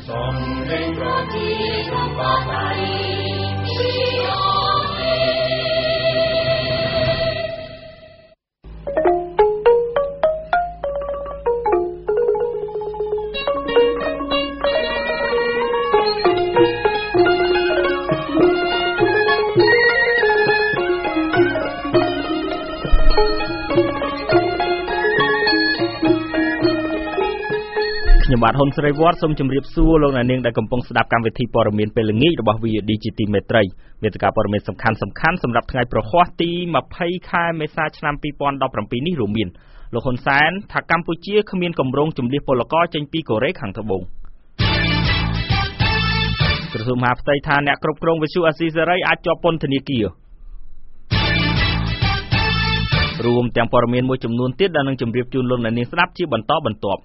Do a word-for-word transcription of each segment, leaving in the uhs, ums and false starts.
Som lên ra đi trong ba ngày đi on đi ខ្ញុំបាទហ៊ុនស្រីវត្តសូមជម្រាបសួរលោកអ្នកនាងដែលកំពុងស្ដាប់កម្មវិធីព័ត៌មានពេលល្ងាចរបស់ វី អូ ឌី ជី ទី មេត្រីវេទិកាព័ត៌មានសំខាន់ៗសម្រាប់ថ្ងៃប្រហ័សទី ម្ភៃ ខែមេសាឆ្នាំ ពីរពាន់ដប់ប្រាំពីរ នេះរួមមានលោកហ៊ុនសែនថាកម្ពុជាគ្មានគម្រោងជម្លៀសពលករចេញពីកូរ៉េខាងត្បូងក្រសួងមហាផ្ទៃថាអ្នកគ្រប់គ្រងវិទ្យុអាស៊ីសេរីអាចជាប់ពន្ធនាគាររួមទាំងព័ត៌មានមួយចំនួនទៀតដែលនឹងជម្រាបជូនលោកអ្នកនាងស្ដាប់ជាបន្តបន្ទាប់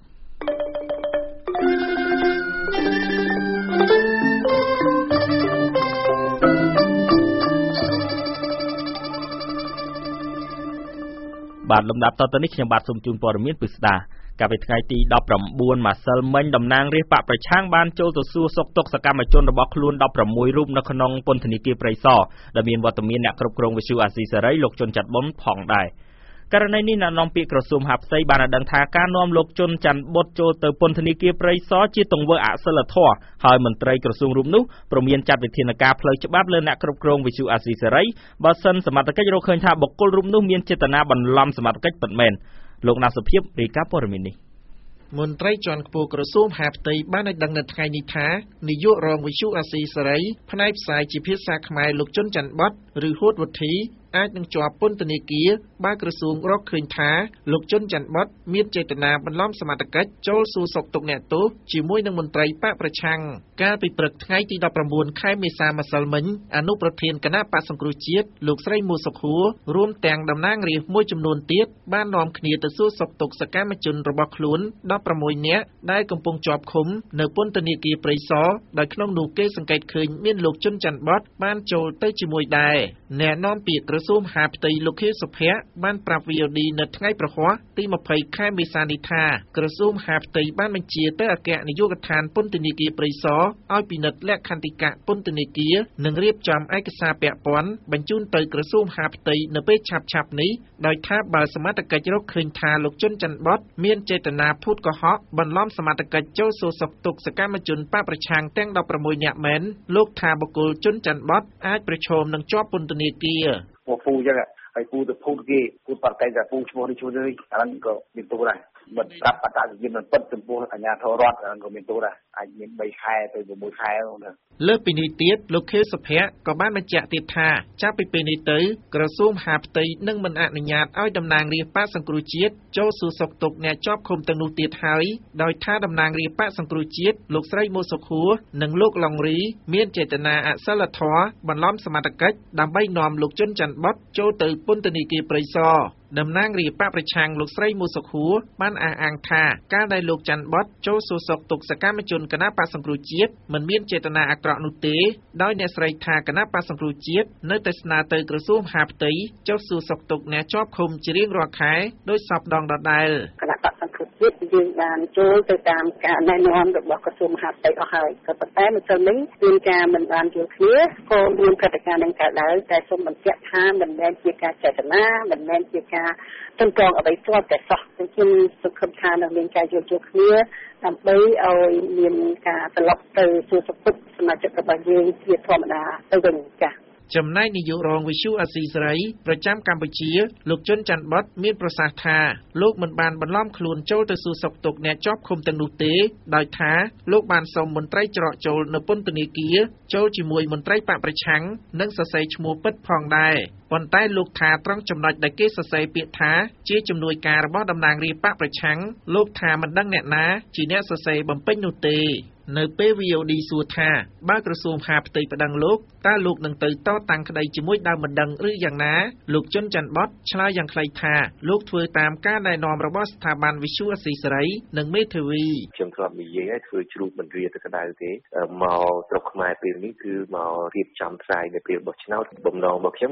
បាទលំដាប់តទៅនេះខ្ញុំបាទសូមជូនព័ត៌មានពិស្ដាកាលពីថ្ងៃទី ដប់ប្រាំបួន ម៉ាសិលមិញតំណាងរាស្ត្របកប្រឆាំងបានចូលទៅសួរសុខទុក្ខសកម្មជនរបស់ខ្លួន ដប់ប្រាំមួយ រូបនៅក្នុងពន្ធនាគារព្រៃសរដែលមានវត្តមានអ្នកគ្រប់គ្រងវិទ្យុអាស៊ីសេរីលោកជុនច័ន្ទបុនផងដែរករណីនេះអ្នកនាំពាក្យក្រសួងមហាផ្ទៃបានឲ្យដឹងថាការនាំលោកជុនច័ន្ទបុតចូលទៅពន្ធនាគារព្រៃសរជាទង្វើអសិលធម៌ហើយមន្ត្រីក្រសួងរូបនោះព្រមានចាត់វិធានការផ្លូវច្បាប់លើអ្នកគ្រប់គ្រងវិទ្យុអាស៊ីសេរីបើសិនសមត្ថកិច្ចរកឃើញថាបុគ្គលរូបនោះមានចេតនាបន្លំសមត្ថកិច្ចពិតមែនលោកណាសុភាពរាយការណ៍ព័ត៌មាននេះមន្ត្រីជាន់ខ្ពស់ក្រសួងមហាផ្ទៃបានឲ្យដឹងនៅថ្ងៃនេះថានាយករងវិទ្យុអាស៊ីសេរីផ្នែកផ្សាយជាភាសាខ្មែរលោកជុនច័ន្ទបុតឬហួតវុធីអាចនឹងជាប់ពន្ធនាគារបើក្រសួងរកឃើញថាលោកជុនច័ន្ទបុតមានចេតនាបន្លំសមត្ថកិច្ចចូលសួរសុខទុក្ខអ្នកទោសជាមួយនឹងមន្ត្រីបកប្រឆាំងកាលពីព្រឹកថ្ងៃទី ដប់ប្រាំបួន ខែមេសាម្សិលមិញអនុប្រធានគណៈបក្សសង្គ្រោះជាតិលោកស្រីមូសុខួររួមទាំងតំណាងរាស្ត្រមួយចំនួនទៀតបាននាំគ្នាទៅសួរសុខទុក្ខសកម្មជនរបស់ខ្លួន ដប់ប្រាំមួយ នាក់ដែលកំពុងជាប់ឃុំនៅពន្ធនាគារព្រៃសរដោយក្នុងនោះគេសង្កេតឃើញមានលោកជុនច័ន្ទបុតបានចូលទៅជាមួយដែរអ្នកនាំពាក្យក្រសួងមហាផ្ទៃលោកខៀវសុភ័ក្របានប្រាប់ វី អូ ឌី នៅថ្ងៃប្រហ័សទី ម្ភៃ ខែមេសានេះថាក្រសួងមហាផ្ទៃបានបញ្ជាទៅអគ្គនាយកដ្ឋានពន្ធនាគារព្រៃសរឲ្យពិនិត្យលក្ខន្តិកៈពន្ធនាគារនិងរៀបចំឯកសារពាក់ព័ន្ធបញ្ជូនទៅក្រសួងមហាផ្ទៃនៅពេលឆាប់ៗនេះដោយថាបើសមត្ថកិច្ចរកឃើញថាលោកជុនច័ន្ទបុតមានចេតនាភូតកុហកបន្លំសមត្ថកិច្ចចូលសួរសុខទុក្ខសកម្មជនបកប្រឆាំងទាំង ដប់ប្រាំមួយ នាក់មែនលោកថាបុគ្គលជុនច័ន្ទបុតអាចប្រឈមនឹងជាប់ពន្ធនាគារពូចឹងហើយពូទៅភូតគេពូតបាត់តែតែពូឈ្មោះនេះឈ្មោះនេះអាហ្នឹងក៏មានទោសដែរមិនប្រាប់អត្តសញ្ញាណមិនពិតចំពោះអាជ្ញាធររដ្ឋអាហ្នឹងក៏មានទោសដែរអាចមានបីខែទៅ៦ខែហ្នឹងលើសពីនេះទៀតលោកខៀវសុភ័ក្រក៏បានបញ្ជាក់ទៀតថាចាប់ពីពេលនេះទៅក្រសួងមហាផ្ទៃនឹងមិនអនុញ្ញាតឲ្យតំណាងរាស្ត្របកសង្គ្រោះជាតិចូលសួរសុខទុក្ខអ្នកជាប់ឃុំទាំងនោះទៀតហើយដោយថាតំណាងរាស្ត្របកសង្គ្រោះជាតិលោកស្រីមូសុខួរនិងលោកឡុងរីមានចេតនាអសិលធម៌បន្លំសមត្ថកិច្ចដើម្បីនាំលោកជុនច័ន្ទបុតចូលទៅពន្ធនាគារព្រៃសរតំណាងរាស្ត្របកប្រឆាំងលោកស្រីមូសុខួរបានអះអាងថាការដែលលោកច័ន្ទបុតចូលសួរសុខទុក្ខសកម្មជនគណៈបក្សសង្គ្រោះជាតិមិនមានចេតនាអាក្រក់នោះទេដោយអ្នកស្រីថាគណៈបក្សសង្គ្រោះជាតិនៅតែស្នើទៅក្រសួងមហាផ្ទៃចុះសួរសុខទុក្ខអ្នកជាប់ឃុំជារៀងរាល់ខែដោយសពដងដដែលគណៈបក្សសង្គ្រោះជាតិយើងបានចូលទៅតាមការណែនាំរបស់ក្រសួងមហាផ្ទៃអស់ហើយក៏ប៉ុន្តែម្សិលមិញមានការមិនបានយល់គ្នាក៏មានព្រឹត្តិការណ៍នឹងកើតឡើងតែសូមបញ្ជាក់ថាមិនមែនជាការចេតនាមិនមែនជាការទន្ទឹងអ្វីផ្ទាល់តែសោះខ្ញុំសង្ឃឹមថានឹងមានការយល់យោគគ្នាដើម្បីឲ្យមានការត្រឡប់ទៅសួរសុខទុក្ខសមាជិករបស់យើងជាធម្មតាទៅវិញចា៎ចំណែកនាយករងវិទ្យុអាស៊ីសេរីប្រចាំកម្ពុជាលោកជុនច័ន្ទបុតមានប្រសាសន៍ថាលោកមិនបានបន្លំខ្លួនចូលទៅសួរសុខទុក្ខអ្នកជាប់ឃុំទាំងនោះទេដោយថាលោកបានសូមមន្ត្រីច្រកចូលនៅពន្ធនាគារចូលជាមួយមន្ត្រីបកប្រឆាំងនិងសរសេរឈ្មោះពិតផងដែរប៉ុន្តែលោកថាត្រង់ចំណុចដែលគេសរសេរពាក្យថាជាជំនួយការរបស់តំណាងរាស្ត្របកប្រឆាំងលោកថាមិនដឹងអ្នកណាជាអ្នកសរសេរបំពេញនោះទេនៅពេល វី អូ ឌី សួរថាបើក្រសួងមហាផ្ទៃប្តឹងលោកតើលោកនឹងទៅតតាំងក្តីជាមួយដើមមិនដឹងឬយ៉ាងណាលោកជុនច័ន្ទបុតឆ្លើយយ៉ាងខ្លីថាលោកធ្វើតាមការណែនាំរបស់ស្ថាប័នវិទ្យុអាស៊ីសេរីនិងមេធាវីខ្ញុំធ្លាប់និយាយឲ្យធ្វើជ្រូកមិនរៀទៅក្តៅទេមកស្រុកខ្មែរពេលនេះគឺមករៀបចំផ្សាយនៅពេលបោះឆ្នោតបំណងរបស់ខ្ញុំគឺនឹក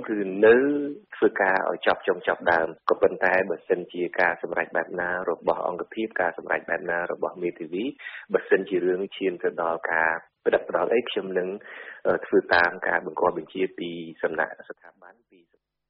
លើធ្វើការឲ្យចប់ចុងចប់ដើមក៏ប៉ុន្តែបើសិនជាការសម្រេចបែបណារបស់អង្គភាពការសម្រេចបែបណារបស់មេធាវីបើសិនជារឿងឈានទៅដល់ការប្រដឹកផ្ដល់អីខ្ញុំនឹងធ្វើតាមការបង្គាប់បញ្ជាពីសំណាក់ស្ថាប័នពី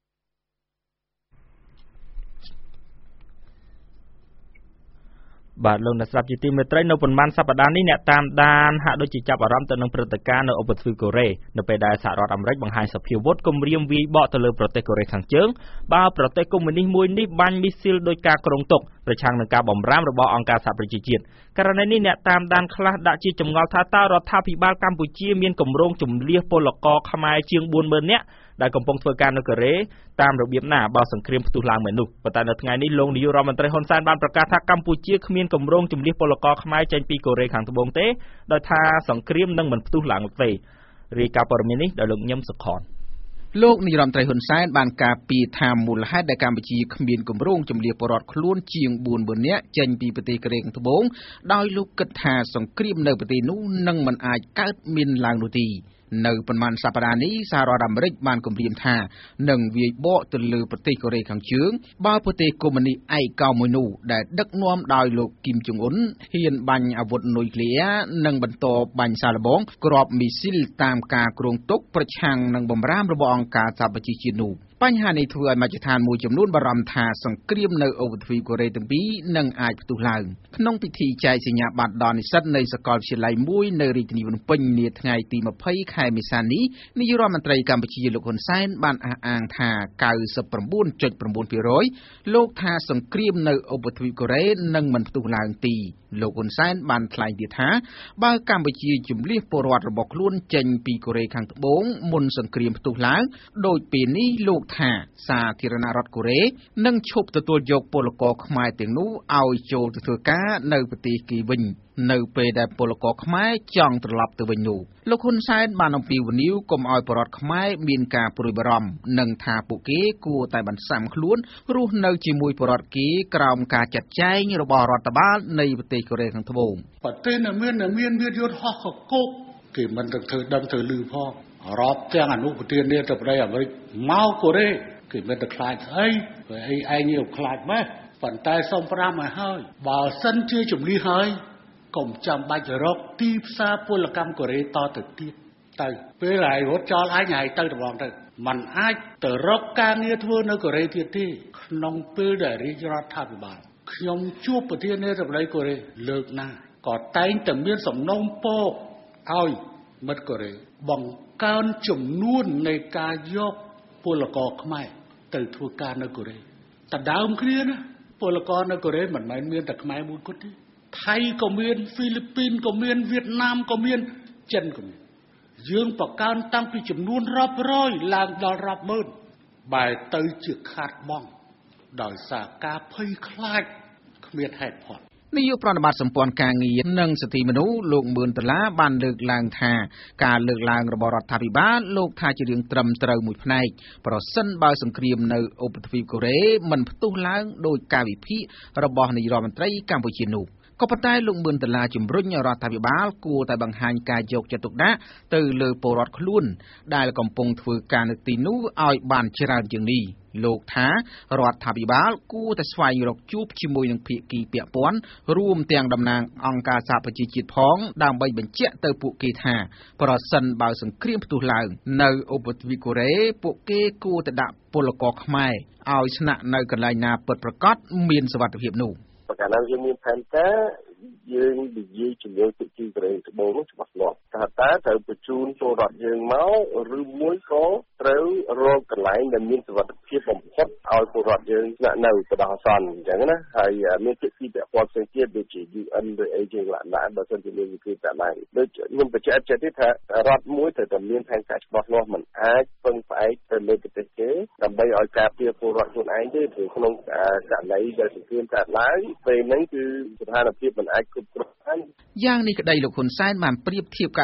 បាទលោកអ្នកស្ដាប់ជាទីមេត្រីនៅប៉ុន្មានសប្តាហ៍នេះអ្នកតាមដានហាក់ដូចជាចាប់អារម្មណ៍ទៅនឹងព្រឹត្តិការណ៍នៅឧបទ្វីបកូរ៉េនៅពេលដែលសហរដ្ឋអាមេរិកបង្ហាញសភាវុធគំរាមវាយបកទៅលើប្រទេសកូរ៉េខាងជើងបើប្រទេសកុម្មុយនីសមួយនេះបាញ់មីស៊ីលដោយការគ្រោងទុកប្រឆាំងនឹងការបម្រាមរបស់អង្គការសហប្រជាជាតិករណីនេះអ្នកតាមដានខ្លះដាក់ជាចម្ងល់ថាតើរដ្ឋាភិបាលកម្ពុជាមានគម្រោងជម្លៀសពលករខ្មែរជាងបួនម៉ឺននាក់ដែលកំពុងធ្វើការនៅកូរ៉េតាមរបៀបណាបើសង្គ្រាមផ្ទុះឡើងមែននោះប៉ុន្តែនៅថ្ងៃនេះលោកនាយករដ្ឋមន្ត្រីហ៊ុនសែនបានប្រកាសថាកម្ពុជាគ្មានគម្រោងជម្លៀសពលករខ្មែរចេញពីកូរ៉េខាងត្បូងទេដោយថាសង្គ្រាមនឹងមិនផ្ទុះឡើងទេរាយការណ៍ព័ត៌មាននេះដោយលោកញឹមសុខនលោកនាយរដ្ឋមន្ត្រីហ៊ុនសែនបានការពីថាមូលហេតុដែលកម្ពុជាគ្មានគម្រោងជម្លៀសពលរដ្ឋខ្លួនជាងបួនម៉ឺននាក់ចេញពីប្រទេសកូរ៉េខាងត្បូងដោយលោកគិតថាសង្គ្រាមនៅប្រទេសនោះនឹងមិនអាចកើតមានឡើងនោះទេនៅប៉ុន្មានសប្តាហ៍នេះសហរដ្ឋអាមេរិកបានគម្រាមថានឹងវាយបកទៅលើប្រទេសកូរ៉េខាងជើងបើប្រទេសកុម្មុយនីសឯកោមួយនោះដែលដឹកនាំដោយលោកគីមចុងអ៊ុនហ៊ានបាញ់អាវុធនុយក្លេអ៊ែរនិងបន្តបាញ់សាឡបងគ្រាប់មីស៊ីលតាមការគ្រោងទុកប្រឆាំងនឹងបម្រាមរបស់អង្គការសហប្រជាជាតិនោះបញ្ហានេះធ្វើឲ្យមជ្ឈដ្ឋានមួយចំនួនបារម្ភថាសង្គ្រាមនៅឧបទ្វីបកូរ៉េទាំងពីរនឹងអាចផ្ទុះឡើងក្នុងពិធីចែកសញ្ញាបត្រដល់និស្សិតនៃសាកលវិទ្យាល័យមួយនៅរាជធានីភ្នំពេញនាថ្ងៃទីម្ភៃខែមេសានេះនាយករដ្ឋមន្ត្រីកម្ពុជាលោកហ៊ុនសែនបានអះអាងថា កៅសិបប្រាំបួនចុចប្រាំបួនភាគរយ លោកថាសង្គ្រាមនៅឧបទ្វីបកូរ៉េនឹងមិនផ្ទុះឡើងទេលោកហ៊ុនសែនបានថ្លែងទៀតថាបើកម្ពុជាជំលៀសពលរដ្ឋរបស់ខ្លួនចេញពីកូរ៉េខាងត្បូងមុនសង្គ្រាមផ្ទុះឡើងដោយពេលនេះលោកថាសាធារណរដ្ឋកូរ៉េនឹងឈប់ទទួលយកពលករខ្មែរទាំងនោះឲ្យចូលទៅធ្វើការនៅប្រទេសគេវិញនៅពេលដែលពលករខ្មែរចង់ត្រឡប់ទៅវិញនោះលោកហ៊ុនសែនបានអំពាវនាវកុំឲ្យប្រជាពលរដ្ឋខ្មែរមានការព្រួយបារម្ភនិងថាពួកគេគួរតែបន្សាំខ្លួនរស់នៅជាមួយប្រជាពលរដ្ឋគេក្រោមការចាត់ចែងរបស់រដ្ឋបាលនៃប្រទេសកូរ៉េខាងត្បូងប្រទេសនៅមាននៅមានវាយន្តហោះកកោកគេមិនទៅធ្វើដឹងធ្វើលឺផងរាប់ទាំងអនុប្រធានាធិបតីអាមេរិកមកកូរ៉េគេមិនទៅខ្លាចអីបើអីឯងនេះខ្លាចម៉េះប៉ុន្តែសូមប្រាំឲ្យហើយបើសិនជាជំលីហើយកុំចាំបាច់រកទីផ្សារពលកម្មកូរ៉េតទៅទៀតទៅពេលហើយរត់ចោលឯងហើយទៅត្បងទៅมันអាចទៅរកការងារធ្វើនៅកូរ៉េទៀតទេក្នុងពេលដែលរាជរដ្ឋាភិបាលខ្ញុំជួបប្រធានាធិបតីកូរ៉េលើកណាក៏តែងតែមានសំណូមពរឲ្យមិត្តកូរ៉េបង្កើនចំនួននៃការយកពលករខ្មែរទៅធ្វើការនៅកូរ៉េតែដើមគ្នាណាពលករនៅកូរ៉េមិនមែនមានតែខ្មែរមួយគត់ទេថៃក៏មានហ្វីលីពីនក៏មានវៀតណាមក៏មានចិនក៏មានយើងបង្កើនតាំងពីចំនួនរាប់រយឡើងដល់រាប់ម៉ឺនបែរទៅជាខាតបង់ដោយសារការភ័យខ្លាចគ្មានហេតុផលនាយកប្រតិបត្តិសម្ព័ន្ធការងារនិងសិទ្ធិមនុស្សលោកមឿនដុល្លារបានលើកឡើងថាការលើកឡើងរបស់រដ្ឋាភិបាលលោកថាជារឿងត្រឹមត្រូវមួយផ្នែកប្រសិនបើសង្គ្រាមនៅឧបទ្វីបកូរ៉េមិនផ្ទុះឡើងដោយការវិភាគរបស់នាយករដ្ឋមន្ត្រីកម្ពុជានោះក៏ប៉ុន្តែលោកមឿនដុល្លារជំរុញរដ្ឋាភិបាលគួរតែបង្ហាញការយកចិត្តទុកដាក់ទៅលើពលរដ្ឋខ្លួនដែលកំពុងធ្វើការនៅទីនោះឲ្យបានច្រើនជាងនេះលោកថារដ្ឋាភិបាលគួរតែស្វែងរកជួបជាមួយនឹងភាគីពាក់ព័ន្ធរួមទាំងតំណាងអង្គការសហប្រជាជាតិផងដើម្បីបញ្ជាក់ទៅពួកគេថាប្រសិនបើសង្គ្រាមផ្ទុះឡើងនៅឧបទ្វីបកូរ៉េពួកគេគួរតែដាក់ពលករខ្មែរឲ្យស្នាក់នៅកន្លែងណាពិតប្រាកដមានសុវត្ថិភាពនោះប្រការណាយើងមានផែនការយើងនិយាយជាមួយភាគីកូរ៉េត្បូងនោះច្បាស់លាស់ថាតើត្រូវបញ្ជូនពលរដ្ឋយើងមកឬមួយក៏ត្រូវរកកន្លែងដែលមានសុវត្ថិភាពបំផុតឲ្យពលរដ្ឋយើងស្នាក់នៅបដោះអាសន្នអញ្ចឹងណាហើយមានភាគីពាក់ព័ន្ធផ្សេងទៀតដូចជា យូ អិន ឬអីជាងឡានដែរបើសិនជាមានវិក្រាមតែឡើងដូចខ្ញុំបញ្ជាក់ចិត្តទេថារដ្ឋមួយត្រូវតែមានផែនការច្បាស់លាស់មិនអាចពឹងផ្អែកទៅលើប្រទេសគេដើម្បីឲ្យការពារពលរដ្ឋខ្លួនឯងទេព្រោះក្នុងករណីដែលសង្គ្រាមកើតឡើងពេលហ្នឹងគឺស្ថានភាពមិនអាចគ្រប់គ្រងបានយ៉ាងនេះក្តីលោកហ៊ុនសែនបានប្រៀបធៀបករ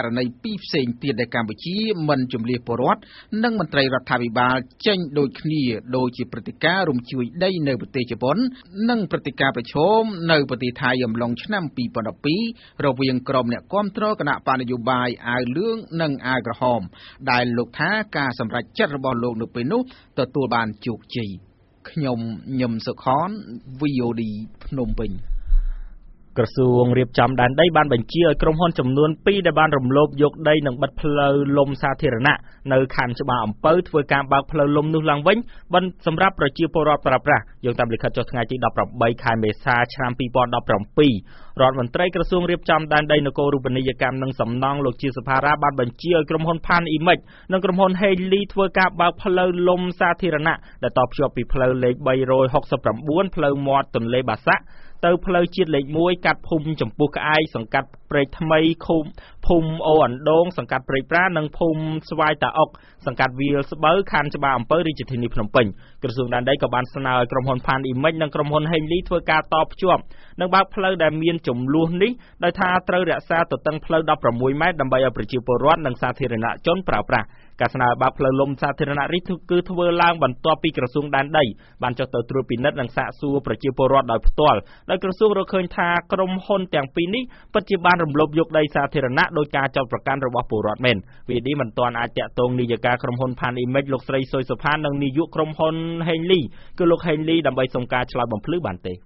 ករណីពីរផ្សេងទៀតដែលកម្ពុជាមិនជំលះពលរដ្ឋនិងមន្ត្រីរដ្ឋាភិបាលចេញដូចគ្នាដូចជាព្រឹត្តិការណ៍រំជួយដីនៅប្រទេសជប៉ុននិងព្រឹត្តិការណ៍ប្រឈមនៅប្រទេសថៃអំឡុងឆ្នាំពីរពាន់ដប់ពីររវាងក្រុមអ្នកគាំទ្រគណៈបកនយោបាយអាវលឿងនិងអាវក្រហមដែលលោកថាការសម្រេចចិត្តរបស់លោកនៅពេលនោះទទួលបានជោគជ័យខ្ញុំញឹមសុខន វី អូ ឌី ភ្នំពេញក្រសួងរៀបចំដែនដីបានបញ្ជាឲ្យក្រុមហ៊ុនចំនួនពីរដែលបានរំលោភយកដីនិងបិទផ្លូវលំសាធារណៈនៅខណ្ឌច្បារអំពៅធ្វើការបើកផ្លូវលំនោះឡើងវិញបានសម្រាប់ប្រជាពលរដ្ឋប្រើប្រាស់យោងតាមលិខិតចុះថ្ងៃទីដប់ប្រាំបីខែមេសាឆ្នាំពីរពាន់ដប់ប្រាំពីររដ្ឋមន្ត្រីក្រសួងរៀបចំដែនដីនគររូបនីយកម្មនិងសំណង់លោកជាសុផារ៉ាបានបញ្ជាឲ្យក្រុមហ៊ុនផានអ៊ីមិចនិងក្រុមហ៊ុនហេលីធ្វើការបើកផ្លូវលំសាធារណៈដែលតភ្ជាប់ពីផ្លូវលេខបីរយហុកសិបប្រាំបួនផ្លូវមាត់ទន្លេបាសាក់ទៅផ្លូវជាតិលេខមួយកាត់ភូមិចំពោះក្អែកសង្កាត់ព្រែកថ្មីឃុំភូមិអូអណ្ដូងសង្កាត់ព្រែកប្រានិងភូមិស្វាយតាអុកសង្កាត់វាលស្បូវខណ្ឌច្បារអំពៅរាជធានីភ្នំពេញក្រសួងដែនដីក៏បានស្នើឲ្យក្រុមហ៊ុនផានអ៊ីមិចនិងក្រុមហ៊ុនហេងលីធ្វើការតភ្ជាប់និងបើកផ្លូវដែលមានចំនួននេះដោយថាត្រូវរក្សាទទឹងផ្លូវដប់ប្រាំមួយម៉ែត្រដើម្បីឲ្យប្រជាពលរដ្ឋនិងសាធារណជនប្រើប្រាស់ការស្នើបើកផ្លូវលំសាធារណៈនេះគឺធ្វើឡើងបន្ទាប់ពីក្រសួងដែនដីបានចុះទៅត្រួតពិនិត្យនិងសាកសួរប្រជាពលរដ្ឋដោយផ្ទាល់ដោយក្រសួងរកឃើញថាក្រុមហ៊ុនទាំងពីរនេះពិតជាបានរំលោភយកដីសាធារណៈដោយការចោទប្រកាន់របស់ពលរដ្ឋមែនវីឌីមិនទាន់អាចតាក់ទងនាយិកាក្រុមហ៊ុនផានអ៊ីមិចលោកស្រីសុយសុផាននិងនាយកក្រុមហ៊ុនហេងលីគឺលោកហេងលីដើម្បីសុំការឆ្លើយបំភ្លឺបានទេ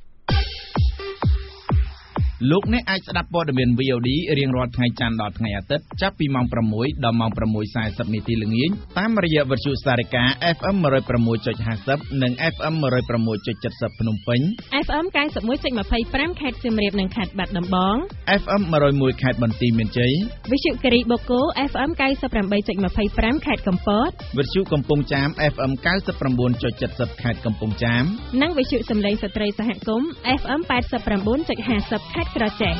លោកអ្នកអាចស្ដាប់ព័ត៌មាន វី អូ ឌី រៀងរាល់ថ្ងៃច័ន្ទដល់ថ្ងៃអាទិត្យចាប់ពីម៉ោងប្រាំមួយដល់ម៉ោងប្រាំមួយសាកសិបនាទីល្ងាចតាមរយៈវិទ្យុសារិកា អេហ្វ អេម một không sáu chấm năm mươi និង អេហ្វ អេម một không sáu chấm bảy mươi ភ្នំពេញ អេហ្វ អេម chín mươi mốt chấm hai mươi lăm ខេត្តសៀមរាបនិងខេត្តបាត់ដំបង អេហ្វ អេម một không một ខេត្តបន្ទាយមានជ័យវិទ្យុគិរីបូកូ អេហ្វ អេម chín mươi tám chấm hai mươi lăm ខេត្តកំពតវិទ្យុកំពង់ចាម អេហ្វ អេម chín mươi chín chấm bảy mươi ខេត្តកំពង់ចាមនិងវិទ្យុសំឡេងស្ត្រីសហគមន៍ អេហ្វ អេម tám mươi chín chấm năm mươi ខេត្តក្រចេះ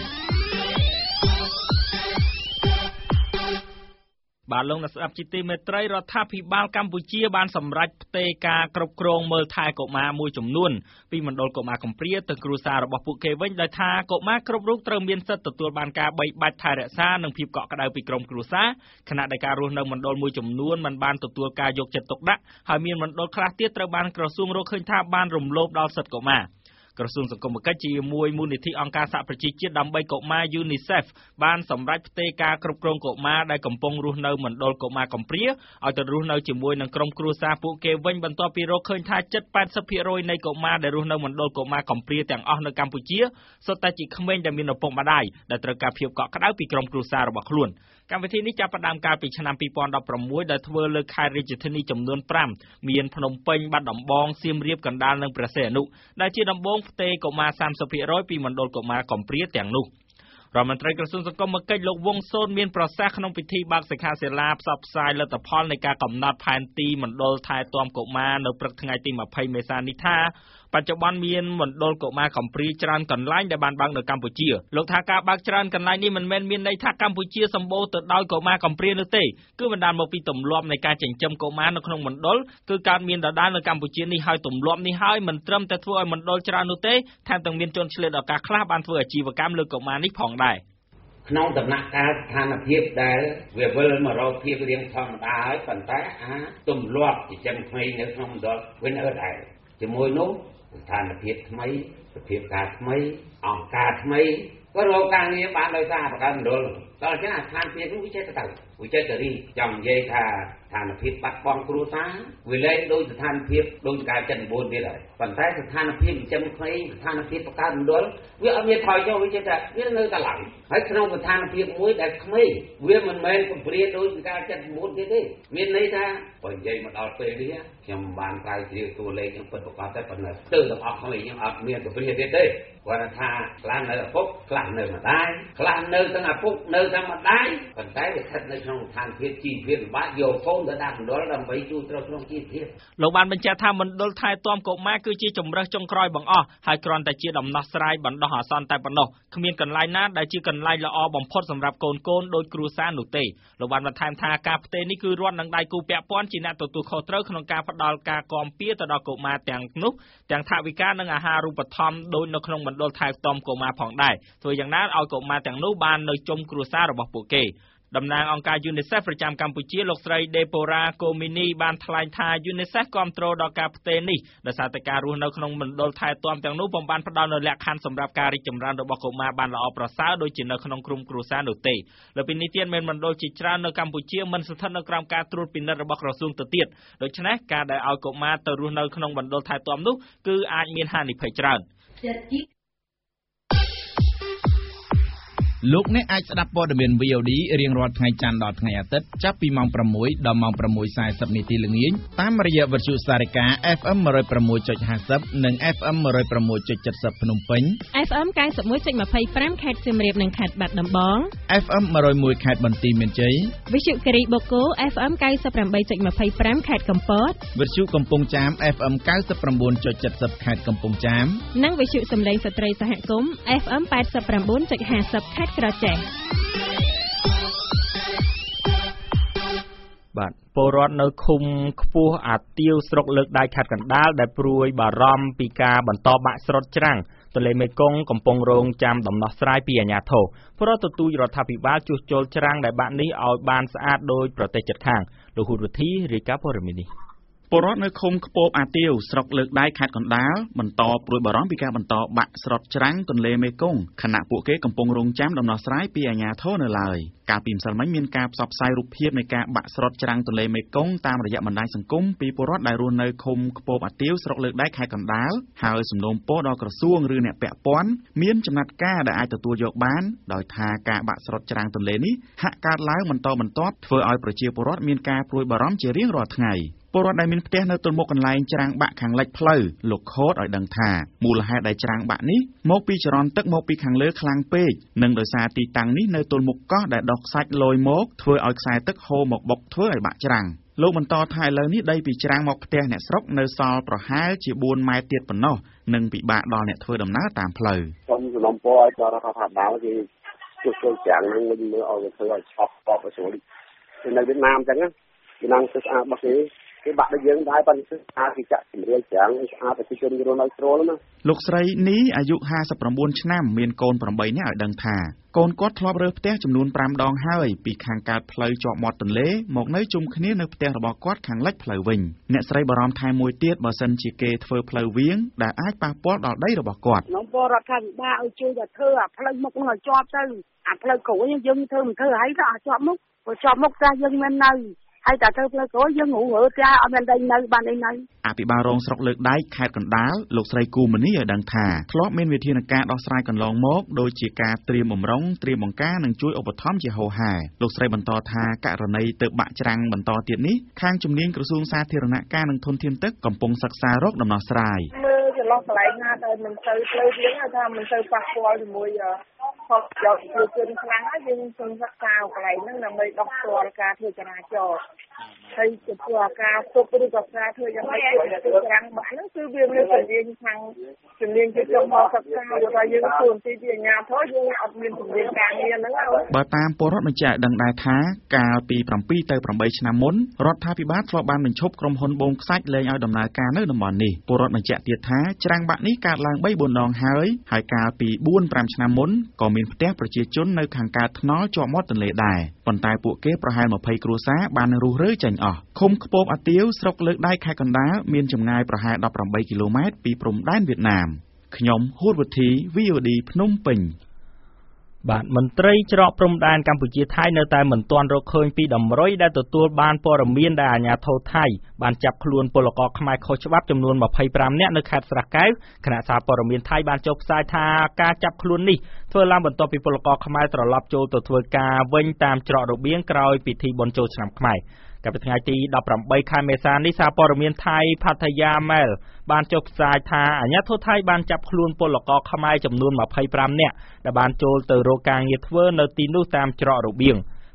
បាទលោកអ្នកស្ដាប់ជាទីមេត្រីរដ្ឋាភិបាលកម្ពុជាបានសម្រេចផ្ទេរការគ្រប់គ្រងមើលថែកុមារមួយចំនួនពីមណ្ឌលកុមារកំព្រាទៅគ្រួសាររបស់ពួកគេវិញដោយថាកុមារគ្រប់រូបត្រូវមានសិទ្ធិទទួលបានការបីបាច់ថែរក្សានិងភាពកក់ក្ដៅពីក្រុមគ្រួសារខណៈដែលការរស់នៅមណ្ឌលមួយចំនួនមិនបានទទួលការយកចិត្តទុកដាក់ហើយមានមណ្ឌលខ្លះទៀតត្រូវបានក្រសួងរកឃើញថាបានរំលោភដល់សិទ្ធិកុមារក្រសួងសង្គមគិច្ចជាមួយមូលនិធិអង្គការសហប្រជាជាតិដើម្បីកុមារ UNICEF បានសម្រេចផ្ទេរការគ្រប់គ្រងកុមារដែលកំពុងរស់នៅមណ្ឌលកុមារកំព្រាឲ្យទៅរស់នៅជាមួយនឹងក្រុមគ្រួសារពួកគេវិញបន្ទាប់ពីរកឃើញថាជិត 八十% នៃកុមារដែលរស់នៅមណ្ឌលកុមារកំព្រាទាំងអស់នៅកម្ពុជាសុទ្ធតែជាក្មេងដែលមានឪពុកម្ដាយដែលត្រូវការភាពកក់ក្ដៅពីក្រុមគ្រួសាររបស់ខ្លួនកម្មវិធីនេះចាប់ផ្ដើមកាលពីឆ្នាំពីរពាន់ដប់ប្រាំមួយដែលធ្វើលើខេត្តរាជធានីចំនួនប្រាំមានភ្នំពេញបាត់ដំបងសៀមរាបកណ្ដាលនិងព្រះសីហនុដែលជាដំបូងផ្ទេរកុមារ 三十%ពីមណ្ឌលកុមារកំព្រាទាំងនោះរដ្ឋមន្ត្រីក្រសួងសង្គមគិច្ចលោកវង្សសូនមានប្រសាសន៍ក្នុងពិធីបើកសិក្ខាសាលាផ្សព្វផ្សាយលទ្ធផលនៃការកំណត់ផែនទីមណ្ឌលថែទាំកុមារនៅព្រឹកថ្ងៃទីยี่สิบមេសានេះថាបច្ចុប្បន្នមានមណ្ឌលកុមារកំព្រាច្រើនកន្លែងដែលបានបើកនៅកម្ពុជាលោកថាការបើកច្រើនកន្លែងនេះមិនមែនមានន័យថាកម្ពុជាសម្បូរទៅដោយកុមារកំព្រានោះទេគឺបណ្ដាលមកពីទម្លាប់នៃការចិញ្ចឹមកុមារនៅក្នុងមណ្ឌលគឺកើតមានដដែលនៅកម្ពុជានេះហើយទម្លាប់នេះហើយមិនត្រឹមតែធ្វើឲ្យមណ្ឌលច្រើននោះទេថែមទាំងមានជនឆ្លៀតឱកាសខ្លះបានធ្វើអាជីវកម្មលើកុមារនេះផងដែរក្នុងដំណាក់កាលស្ថានភាពដែលវាវិលមករកភាពរៀងធម្មតាហើយប៉ុន្តែអាទម្លាប់ចិញ្ចឹមក្មេងនៅក្នុងមណ្ឌលវិញអត់ដែរជាមួយនោះស្ថានភាពថ្មីសភាពការថ្មីអង្គការថ្មីក៏រកការងារបានដោយសារបង្កើតមណ្ឌលដល់អញ្ចឹងអាស្ថានភាពនេះវាចេះទៅវាចេះទៅរីចង់និយាយថាស្ថានភាពបាត់បង់គ្រួសារវាលែងដូចស្ថានភាពដូចកាល เจ็ดสิบ ទៀតហើយប៉ុន្តែស្ថានភាពចិញ្ចឹមក្មេងស្ថានភាពបង្កើតមណ្ឌលវាអត់មានថយចុះវាចេះតែវានៅតែឡើងហើយក្នុងស្ថានភាពមួយដែលក្មេងវាមិនមែនកំព្រាដូចកាល เจ็ดสิบ ទៀតទេមានន័យថាបើនិយាយមកដល់ពេលនេះខ្ញុំបានក្រៅជ្រាវតួលេខខ្ញុំពិតប្រកបតែប៉ុណ្ណឹងទើបទាំងអស់ក្មេងខ្ញុំអត់មានកំព្រាទៀតទេគាត់ថាខ្លះនៅឪពុកខ្លះនៅម្ដាយខ្លះនៅទាំងឪពុកនៅទាំងម្ដាយប៉ុន្តែវាស្ថិតនៅក្នុងក្នុងឋានភាពជីវភាពបាក់យកកូនទៅដាក់មណ្ឌលដើម្បីជួយត្រូវក្នុងជីវភាពលោកបានបញ្ជាក់ថាមណ្ឌលថែទាំកុមារគឺជាជំរើសចុងក្រោយបង្អស់ហើយគ្រាន់តែជាដំណោះស្រាយបណ្ដោះអាសន្នតែប៉ុណ្ណោះគ្មានកន្លែងណាដែលជាកន្លែងល្អបំផុតសម្រាប់កូនកូនដោយគ្រួសារនោះទេលោកបានបន្ថែមថាការផ្ទេរនេះគឺរដ្ឋនឹងដៃគូពាក់ព័ន្ធជាអ្នកទទួលខុសត្រូវក្នុងការផ្ដល់ការគាំពារទៅដល់កុមារទាំងនោះទាំងថវិកានិងអាហារូបត្ថម្ភដោយនៅក្នុងមណ្ឌលថែទាំកុមារផងដែរធ្វើយ៉ាងណាឲ្យកុមារទាំងនោះបាននៅជុំគ្រួសាររបស់ពួកគេតំណាងអង្គការ UNICEF ប្រចាំកម្ពុជាលោកស្រី Deborah Komini បានថ្លែងថា UNICEF គាំទ្រដល់ការផ្ទេរនេះដោយសារតែការរស់នៅក្នុងមណ្ឌលថែទាំទាំងនោះពុំបានផ្ដល់នូវលក្ខខណ្ឌសម្រាប់ការរីកចម្រើនរបស់កុមារបានល្អប្រសើរដូចជានៅក្នុងក្រុមគ្រួសារនោះទេលើពីនេះទៀតមានមណ្ឌលជាច្រើននៅកម្ពុជាមិនស្ថិតនៅក្រោមការត្រួតពិនិត្យរបស់ក្រសួងទៅទៀតដូច្នេះការដែលឲ្យកុមារទៅរស់នៅក្នុងមណ្ឌលថែទាំនោះគឺអាចមានហានិភ័យច្រើនលោកអ្នកអាចស្ដាប់ព័ត៌មាន វី អូ ឌី រៀងរាល់ថ្ងៃច័ន្ទដល់ថ្ងៃអាទិត្យចាប់ពីម៉ោងប្រាំមួយដល់ម៉ោងប្រាំមួយសាសិបនាទីល្ងាចតាមរយៈវិទ្យុសារិកា เอฟ เอ็ม một không sáuห้าศูนย์ និង เอฟ เอ็ม một không sáuเจ็ดศูนย์ ភ្នំពេញเอฟ เอ็ม เก้าสิบเอ็ดจุดยี่สิบห้า ខេត្តសៀមរាបនិងខេត្តបាត់ដំបងเอฟ เอ็ม một không một ខេត្តបន្ទាយមានជ័យវិទ្យុគិរីបូកូ เอฟ เอ็ม เก้าสิบแปดจุดยี่สิบห้า ខេត្តកំពតវិទ្យុកំពង់ចាម เอฟ เอ็ม เก้าสิบเก้าจุดเจ็ดศูนย์ ខេត្តកំពង់ចាមនិងវិទ្យុសំឡេងស្ត្រីសហគមន៍ เอฟ เอ็ม แปดสิบเก้าจุดห้าศูนย์ ខេត្តក្រចេះបាទពលរដ្ឋនៅឃុំខ្ពស់អាទាវស្រុកលើកដៃខេត្តកណ្ដាលដែលព្រួយបារម្ភពីការបន្តបាក់ស្រុតច្រាំងទន្លេមេគង្គកំពុងរងចាំដំណោះស្រាយពីអាជ្ញាធរពលរដ្ឋទទូចរដ្ឋាភិបាលជួសជុលច្រាំងដែលបាក់នេះឲ្យបានស្អាតដោយប្រទេសជិតខាងលោកហ៊ុនវិធីរាយការណ៍ព័ត៌មាននេះពលរដ្ឋនៅឃុំខ្ពប់អាទាវស្រុកលើកដៃខេត្តកណ្ដាលបន្តព្រួយបារម្ភពីការបន្តបាក់ស្រុតច្រាំងទន្លេមេគង្គខណៈពួកគេកំពុងរងចាំដំណោះស្រាយពីអាជ្ញាធរនៅឡើយកាលពីម្សិលមិញមានការផ្សព្វផ្សាយរូបភាពនៃការបាក់ស្រុតច្រាំងទន្លេមេគង្គតាមរយៈបណ្ដាញសង្គមពីពលរដ្ឋដែលរស់នៅឃុំខ្ពប់អាទាវស្រុកលើកដៃខេត្តកណ្ដាលហើយសំណូមពរដល់ក្រសួងឬអ្នកពាក់ព័ន្ធមានចំណាត់ការដែលអាចទទួលយកបានដោយថាការបាក់ស្រុតច្រាំងទន្លេនេះហាក់កើតឡើងបន្តបន្ទាប់ធ្វើឲ្យប្រជាពលរដ្ឋមានការព្រួយបារម្ភជារៀងរាល់ថ្ងៃពលរដ្ឋដែលមានផ្ទះនៅទល់មុខកន្លែងច្រាំងបាក់ខាងលិចផ្លូវលោកខូតឲ្យដឹងថាមូលហេតុដែលច្រាំងបាក់នេះមកពីចរន្តទឹកមកពីខាងលើខ្លាំងពេកនិងដោយសារទីតាំងនេះនៅទល់មុខកោះដែលដុះខ្សាច់លយមកធ្វើឲ្យខ្សែទឹកហូរមកបុកធ្វើឲ្យបាក់ច្រាំងលោកបន្តថាឥឡូវនេះដីពីច្រាំងមកផ្ទះអ្នកស្រុកនៅសល់ប្រហែលជាបួនម៉ែត្រទៀតប៉ុណ្ណោះនិងពិបាកដល់អ្នកធ្វើដំណើរតាមផ្លូវសូមសំណូមពរឲ្យរដ្ឋាភិបាលគេជួយជួយច្រាំងនឹងវិញមើលឲ្យធ្វើឲ្យឆប់បបស្រួលនៅវៀតណាមអញ្ចឹងវៀតណាមស្អាតរបស់គេគេបាក់ដូចយើងដែរប៉ុន្តែស្អាតពីចាក់ជំរឿច្រាំងស្អាតប្រជាជនរស់នៅស្រួលណាលោកស្រីនេះអាយុห้าสิบเก้าឆ្នាំមានកូនប្រាំបីនាក់ឲ្យដឹងថាកូនគាត់ធ្លាប់រើផ្ទះចំនួនប្រាំដងហើយពីខាងកើតផ្លូវជាប់មាត់ទន្លេមកនៅជុំគ្នានៅផ្ទះរបស់គាត់ខាងលិចផ្លូវវិញអ្នកស្រីបារម្ភថែមមួយទៀតបើសិនជាគេធ្វើផ្លូវវាងដែលអាចប៉ះពាល់ដល់ដីរបស់គាត់ខ្ញុំបរដ្ឋាភិបាលឲ្យជួយតែធ្វើអាផ្លូវមុខនោះឲ្យជាប់ទៅអាផ្លូវក្រួយយើងធ្វើមិនធ្វើឲ្យទៅឲ្យជាប់មុខព្រោះជាប់មុខតែយើងមិននៅហើយតែធ្វើផ្លូវក្រួយយើងងើផ្ទះអត់មានដីនៅបានអីនៅអភិបាលរងស្រុកលើកដៃខេត្តកណ្ដាលលោកស្រីគូមនីឲ្យដឹងថាធ្លាប់មានវិធានការដោះស្រាយកន្លងមកដូចជាការត្រៀមបំរុងត្រៀមបង្ការនិងជួយឧបត្ថម្ភជាហូរហែលោកស្រីបន្តថាករណីទៅបាក់ច្រាំងបន្តទៀតនេះខាងជំនាញក្រសួងសាធារណការនិងធនធានទឹកកំពុងសិក្សារកដំណោះស្រាយមើលចន្លោះកន្លែងណាដែលមិនទៅផ្លូវវាងថាមិនទៅប៉ះពាល់ជាមួយផលប្រយោជន៍ប្រជាជនខ្លាំងហើយយើងសូមសិក្សាកន្លែងហ្នឹងដើម្បីដោះស្រាយការធ្វើចរាចរណ៍ហើយចំពោះការទប់ឬក៏ការធ្វើយ៉ាងម៉េចទៅច្រាំងបាក់ហ្នឹងគឺវាមានជំនាញខាងជំនាញជាចំមកសិក្សារបស់យើងទូនទីជាអាជ្ញាធរយើងអត់មានជំនាញការងារហ្នឹងបើតាមពលរដ្ឋបញ្ជាក់ដឹងដែរថាកាលពីប្រាំពីរទៅប្រាំបីឆ្នាំមុនរដ្ឋាភិបាលធ្លាប់បានបញ្ឈប់ក្រុមហ៊ុនបូមខ្សាច់លែងឲ្យដំណើរការនៅតំបន់នេះពលរដ្ឋបញ្ជាក់ទៀតថាច្រាំងបាក់នេះកើតឡើងបី បួនដងហើយហើយកាលពីបួន ប្រាំឆ្នាំមុនក៏មានផ្ទះប្រជាជននៅខាងកើតថ្នល់ជាប់មាត់ទន្លេដែរប៉ុន្តែពួកគេប្រហែលยี่สิบគ្រួសារបានរុះរើចេញអស់ឃុំខ្ពប់អាទាវស្រុកលើកដៃខេត្តកណ្ដាលមានចម្ងាយប្រហែលeighteenគីឡូម៉ែត្រពីព្រំដែនវៀតណាមខ្ញុំហ៊ូនវុធី វី អូ ឌី ភ្នំពេញបាទមន្ត្រីច្រកព្រំដែនកម្ពុជាថៃនៅតែមិនទាន់រកឃើញពីដំរុយដែលទទួលបានព័ត៌មានដែលអាជ្ញាធរថៃបានចាប់ខ្លួនពលករខ្មែរខុសច្បាប់ចំនួនtwenty-fiveនាក់នៅខេត្តស្រះកែវគណៈសារព័ត៌មានថៃបានចុះផ្សាយថាការចាប់ខ្លួននេះធ្វើឡើងបន្ទាប់ពីពលករខ្មែរត្រឡប់ចូលទៅធ្វើការវិញតាមច្រករបៀងក្រោយពិធីបុណ្យចូលឆ្នាំខ្មែរកាលពីថ្ងៃទីeighteenខែមេសានេះសារព័ត៌មានថៃ Pattaya Mail បានចុះផ្សាយថាអាជ្ញាធរថៃបានចាប់ខ្លួនពលករខ្មែរចំនួនtwenty-fiveនាក់ដែលបានចូលទៅរកការងារធ្វើនៅទីនោះតាមច្រករបៀង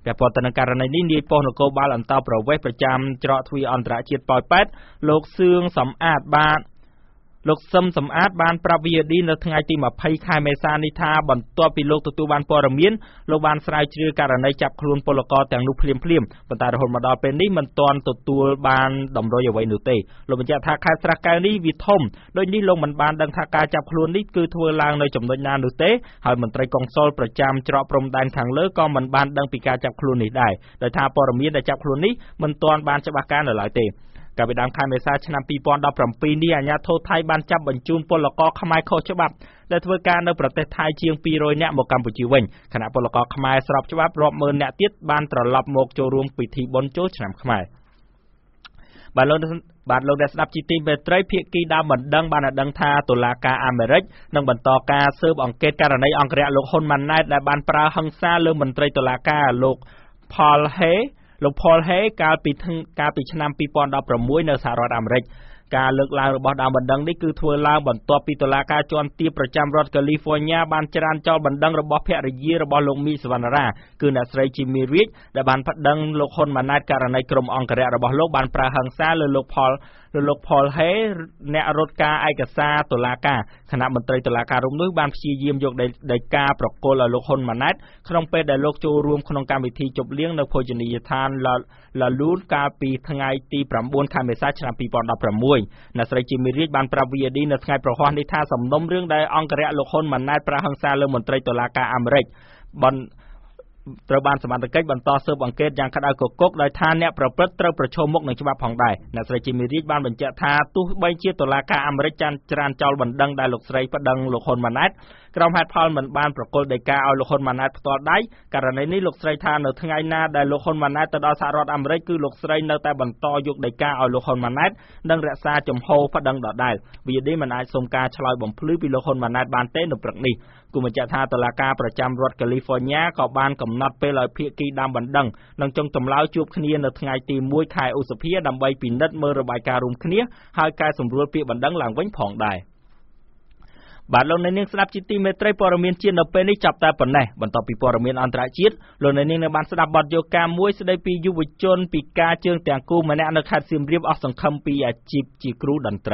แต่พอตนการในนี้នាយប៉ុស្តិ៍នគរបាលអន្តរប្រវេសន៍ប្រចាំច្រកទ្វារអន្តរជាតិប៉ោយប៉ែតលោកសឿងសំអាតបានលោកសឹមសំអាតបានប្រាប់ វី អូ ឌី នៅថ្ងៃទី20ខែមេសានេះថាបន្ទាប់ពីលោកទទួលបានព័ត៌មានលោកបានស្រាវជ្រាវករណីចាប់ខ្លួនពលករទាំងនោះភ្លាមៗប៉ុន្តែរហូតមកដល់ពេលនេះមិនទាន់ទទួលបានតម្រុយអ្វីនោះទេលោកបញ្ជាក់ថាខេត្តស្រះកែវនេះវាធំដូចនេះលោកមិនបានដឹងថាការចាប់ខ្លួននេះគឺធ្វើឡើងនៅចំណុចណានោះទេហើយមន្ត្រីកុងស៊ុលប្រចាំច្រកព្រំដែនខាងលើក៏មិនបានដឹងពីការចាប់ខ្លួននេះដែរដោយថាព័ត៌មានដែលចាប់ខ្លួននេះមិនទាន់បានច្បាស់ការនៅឡើយទេកាលពីដើមខែមេសាឆ្នាំពីរពាន់ដប់ប្រាំពីរនេះអាជ្ញាធរថៃបានចាប់បញ្ជូនពលករខ្មែរខុសច្បាប់ដែលធ្វើការនៅប្រទេសថៃជាងពីររយនាក់មកកម្ពុជាវិញខណៈពលករខ្មែរស្របច្បាប់រាប់ម៉ឺននាក់ទៀតបានត្រឡប់មកចូលរួមពិធីបុណ្យចូលឆ្នាំខ្មែរបាទលោកបាទលោកដែលស្ដាប់ជាទីមេត្រីភាគីដើមបណ្ដឹងបានដឹងថាតុលាការអាមេរិកនឹងបន្តការស៊ើបអង្កេតករណីអង្គរៈលោកហ៊ុនម៉ាណែតដែលបានប្រើហិង្សាលើមន្ត្រីតុលាការលោក Paul Hayលោក Paul Hay កាលពីកាលពីឆ្នាំពីរពាន់ដប់ប្រាំមួយនៅសហរដ្ឋអាមេរិកការលើកឡើងរបស់ដើមបណ្ដឹងនេះគឺធ្វើឡើងបន្ទាប់ពីតុលាការជាន់ទាបប្រចាំរដ្ឋ California បានច្រានចោលបណ្ដឹងរបស់ភរិយារបស់លោកមីសវណ្ណារាគឺអ្នកស្រី Jimmy Reed ដែលបានប្តឹងលោកហ៊ុនម៉ាណែតករណីក្រុមអង្គរៈរបស់លោកបានប្រើហិង្សាលើលោក Paul លើលោក Paul Hay អ្នករត់ការឯកសារតុលាការគណៈមន្ត្រីតុលាការរូបនោះបានព្យាយាមយកដីកាប្រគល់ឲ្យលោកហ៊ុនម៉ាណែតក្នុងពេលដែលលោកចូលរួមក្នុងកម្មវិធីជប់លៀងនៅភោជនីយដ្ឋាន La Lune កាលពីថ្ងៃទីប្រាំបួនខែមេសាឆ្នាំពីរពាន់ដប់ប្រាំមួយអ្នកស្រី Jimmy Reed បានប្រាប់ វី អូ ឌី នៅថ្ងៃប្រហ័សនេះថាសំណុំរឿងដែលអង្គរៈលោកហ៊ុនម៉ាណែតប្រើហិង្សាលើមន្ត្រីតុលាការអាមេរិកបានត្រូវបានសមត្ថកិច្ចបន្តស៊ើបអង្កេតយ៉ាងក្តៅគគុកដោយថាអ្នកប្រព្រឹត្តត្រូវប្រឈមមុខនឹងច្បាប់ផងដែរអ្នកស្រី Jimmy Reed បានបញ្ជាក់ថាទោះបីជាតុលាការអាមេរិកចាន់ច្រានចោលបណ្ដឹងដែលលោកស្រីប្តឹងលោកហ៊ុនម៉ាណែតក្រុមហេតុផលមិនបានប្រគល់ដីកាឲ្យលោកហ៊ុនម៉ាណែតផ្ទាល់ដៃករណីនេះលោកស្រីថានៅថ្ងៃណាដែលលោកហ៊ុនម៉ាណែតទៅដល់សហរដ្ឋអាមេរិកគឺលោកស្រីនៅតែបន្តយកដីកាឲ្យលោកហ៊ុនម៉ាណែតនិងរក្សាជំហរប្តឹងដដែល វី អូ ឌី មិនអាចសុំការឆ្លើយបំភ្លឺពីលោកហ៊ុនម៉ាណែតបានទេនៅព្រឹកនេះគូបញ្ជាក់ថាតុលាការប្រចាំរដ្ឋ California ក៏បានកំណត់ពេលឲ្យភាគីដើមបណ្ដឹងនិងចុងចម្លើយជួបគ្នានៅថ្ងៃទីមួយខែឧសភាដើម្បីពិនិត្យមើលរបាយការណ៍រួមគ្នាហើយកែសម្រួលពាក្យបណ្ដឹងឡើងវិញផងដែរបាទលោកអ្នកនាងស្ដាប់ជាទីមេត្រីព័ត៌មានជាតិនៅពេលនេះចាប់តែប៉ុណ្ណេះបន្តពីព័ត៌មានអន្តរជាតិលោកអ្នកនាងនៅបានស្ដាប់បទយោការមួយស្ដីពីយុវជនពីការជើងទាំងគូម្នាក់នៅខេត្តសៀមរាបអស់សង្ឃឹមពីអាជីពជាគ្រូតន្ត្រី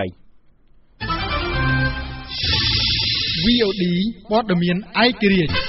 វី អូ ឌី ព័ត៌មានឯករាជ្យ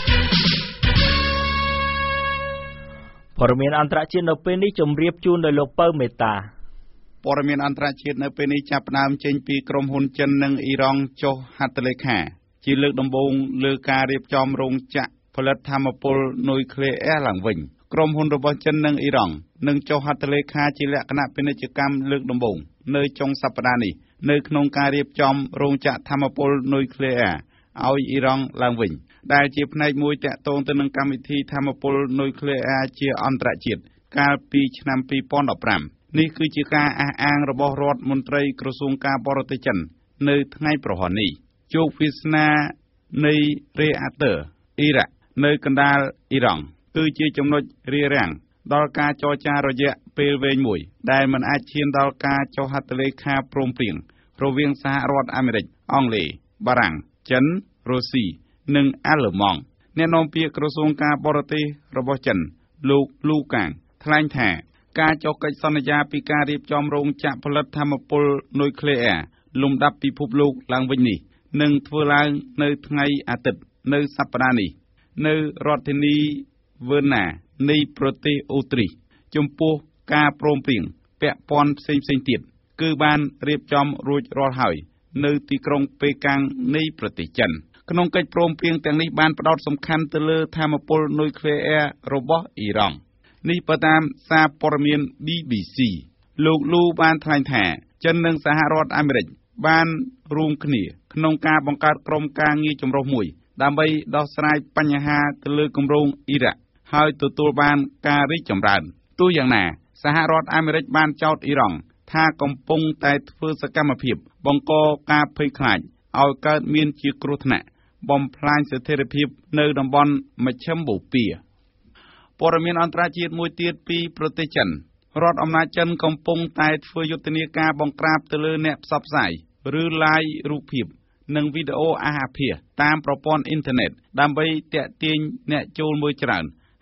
ព័ត៌មានអន្តរជាតិនៅពេលនេះជម្រាបជូនដោយលោកពៅមេតាព័ត៌មានអន្តរជាតិនៅពេលនេះចាប់ផ្ដើមចេញពីក្រុមហ៊ុនចិននិងអ៊ីរ៉ង់ចុះហត្ថលេខាជាលើកដំបូងលើការរៀបចំរោងចក្រផលិតថាមពលនុយក្លេអ៊ែរឡើងវិញក្រុមហ៊ុនរបស់ចិននិងអ៊ីរ៉ង់នឹងចុះហត្ថលេខាជាលក្ខណៈពាណិជ្ជកម្មលើកដំបូងនៅចុងសប្តាហ៍នេះនៅក្នុងការរៀបចំរោងចក្រថាមពលនុយក្លេអ៊ែរឲ្យអ៊ីរ៉ង់ឡើងវិញដែលជាផ្នែកមួយទាក់ទងទៅនឹងកម្មវិធីថាមពលនុយក្លេអ៊ែរជាអន្តរជាតិកាលពីឆ្នាំពីរពាន់ដប់ប្រាំនេះគឺជាការអះអាងរបស់រដ្ឋមន្ត្រីក្រសួងការបរទេសចិននៅថ្ងៃប្រហ័ននេះជោគវាសនានៃរេអាទ័រអ៊ីរ៉ាក់នៅកណ្ដាលអ៊ីរ៉ង់គឺជាចំណុចរារាំងដល់ការចរចារយៈពេលវែងមួយដែលមិនអាចឈានដល់ការចុះហត្ថលេខាព្រមព្រៀងរវាងសហរដ្ឋអាមេរិកអង់គ្លេសបារាំងចិនរុស្ស៊ីនិងអាល្លឺម៉ង់អ្នកនាំពាក្យក្រសួងការបរទេសរបស់ចិនលោកលូកាងថ្លែងថាការចុះកិច្ចសន្យាពីការរៀបចំរោងចក្រផលិតថាមពលនុយក្លេអ៊ែរលំដាប់ពិភពលោកឡើងវិញនេះនឹងធ្វើឡើងនៅថ្ងៃអាទិត្យនៅសប្តាហ៍នេះនៅរដ្ឋធានីវើណានៃប្រទេសអូទ្រីសចំពោះការព្រមព្រៀងពាក់ព័ន្ធផ្សេងៗទៀតគឺបានរៀបចំរួចរាល់ហើយនៅទីក្រុងប៉េកាំងនៃប្រទេសចិនក្នុងកិច្ចព្រមព្រៀងទាំងនេះបានផ្ដោតសំខាន់ទៅលើថាមពលនុយក្លេអ៊ែររបស់អ៊ីរ៉ង់នេះបើតាមសារព័ត៌មាន ប៊ី ប៊ី ស៊ី លោកលូបានថ្លែងថាចិននិងសហរដ្ឋអាមេរិកបានរួមគ្នាក្នុងការបង្កើតក្រុមការងារចម្រុះមួយដើម្បីដោះស្រាយបញ្ហាទៅលើគម្រោងអ៊ីរ៉ាក់ហើយទទួលបានការរីកចម្រើនទោះយ៉ាងណាសហរដ្ឋអាមេរិកបានចោទអ៊ីរ៉ង់ថាកំពុងតែធ្វើសកម្មភាពបង្កការភ័យខ្លាចឲ្យកើតមានជាគ្រោះថ្នាក់បំផ្លាញស្ថិរភាពនៅតំបន់មជ្ឈិមបូព៌ាព័ត៌មានអន្តរជាតិមួយទៀតពីប្រទេសចិនរដ្ឋអំណាចចិនកំពុងតែធ្វើយុទ្ធនាការបង្ក្រាបទៅលើអ្នកផ្សព្វផ្សាយឬ live រូបភាពនិងវីដេអូអាសអាភាសតាមប្រព័ន្ធអ៊ីនធឺណិតដើម្បីទាក់ទាញអ្នកចូលមើលច្រើន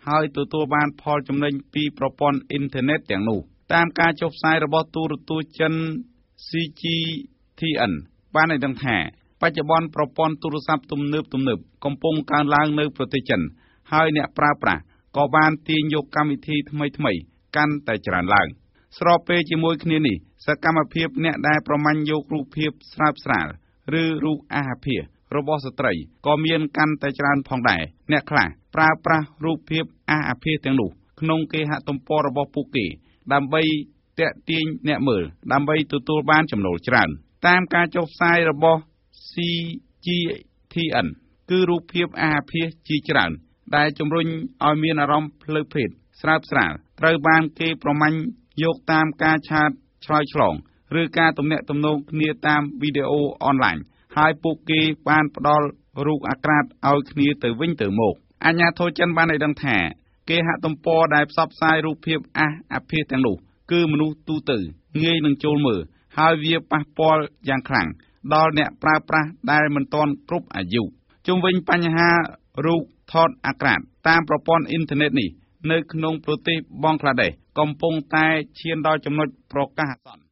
ហើយទទួលបានផលចំណេញពីប្រព័ន្ធអ៊ីនធឺណិតទាំងនោះតាមការចុះផ្សាយរបស់ទូរទស្សន៍ចិន ซี จี ที เอ็น បានឲ្យដឹងថាបច្ចុប្បន្នប្រព័ន្ធទូរស័ព្ទទំនើបទំនើបកំពុងកើនឡើងនៅប្រទេសចិនហើយអ្នកប្រើប្រាស់ក៏បានទាញយកកម្មវិធីថ្មីថ្មីកាន់តែច្រើនឡើងស្របពេលជាមួយគ្នានេះសកម្មភាពអ្នកដែលប្រមាញ់យករូបភាពស្រើបស្រាលឬរូបអាហារភាសរបស់ស្ត្រីក៏មានកាន់តែច្រើនផងដែរអ្នកខ្លះប្រើប្រាស់រូបភាពអាហារភាសទាំងនោះក្នុងគេហទំព័ររបស់ពួកគេដើម្បីទាក់ទាញអ្នកមើលដើម្បីទទួលបានចំណូលច្រើនតាមការចុះផ្សាយរបស់ ซี จี ที เอ็น គឺរូបភាពអាហារភាសជាច្រើនដែលជំរុញឲ្យមានអារម្មណ៍ភ្លើតភ្លេតស្រើបស្រាលត្រូវបានគេប្រមាញ់យកតាមការឆាតឆ្លើយឆ្លងឬការទំនាក់ទំនងគ្នាតាមវីដេអូអនឡាញហើយពួកគេបានផ្ដល់រូបអាក្រាតឲ្យគ្នាទៅវិញទៅមកអាជ្ញាធរចិនបានឲ្យដឹងថាគេហទំព័រដែលផ្សព្វផ្សាយរូបភាពអាហារភាសទាំងនោះគឺមនុស្សទូទៅងាយនឹងចូលមើលហើយវាប៉ះពាល់យ៉ាងខ្លាំងដល់អ្នកប្រើប្រាស់ដែលមិនទាន់គ្រប់អាយុជុំវិញបញ្ហារូបថតអាក្រាតតាមប្រព័ន្ធអ៊ីនធឺណិតនេះនៅក្នុងប្រទេសបង់ក្លាដេសកំពុងតែឈានដល់ចំណុចប្រកាសអាសន្ន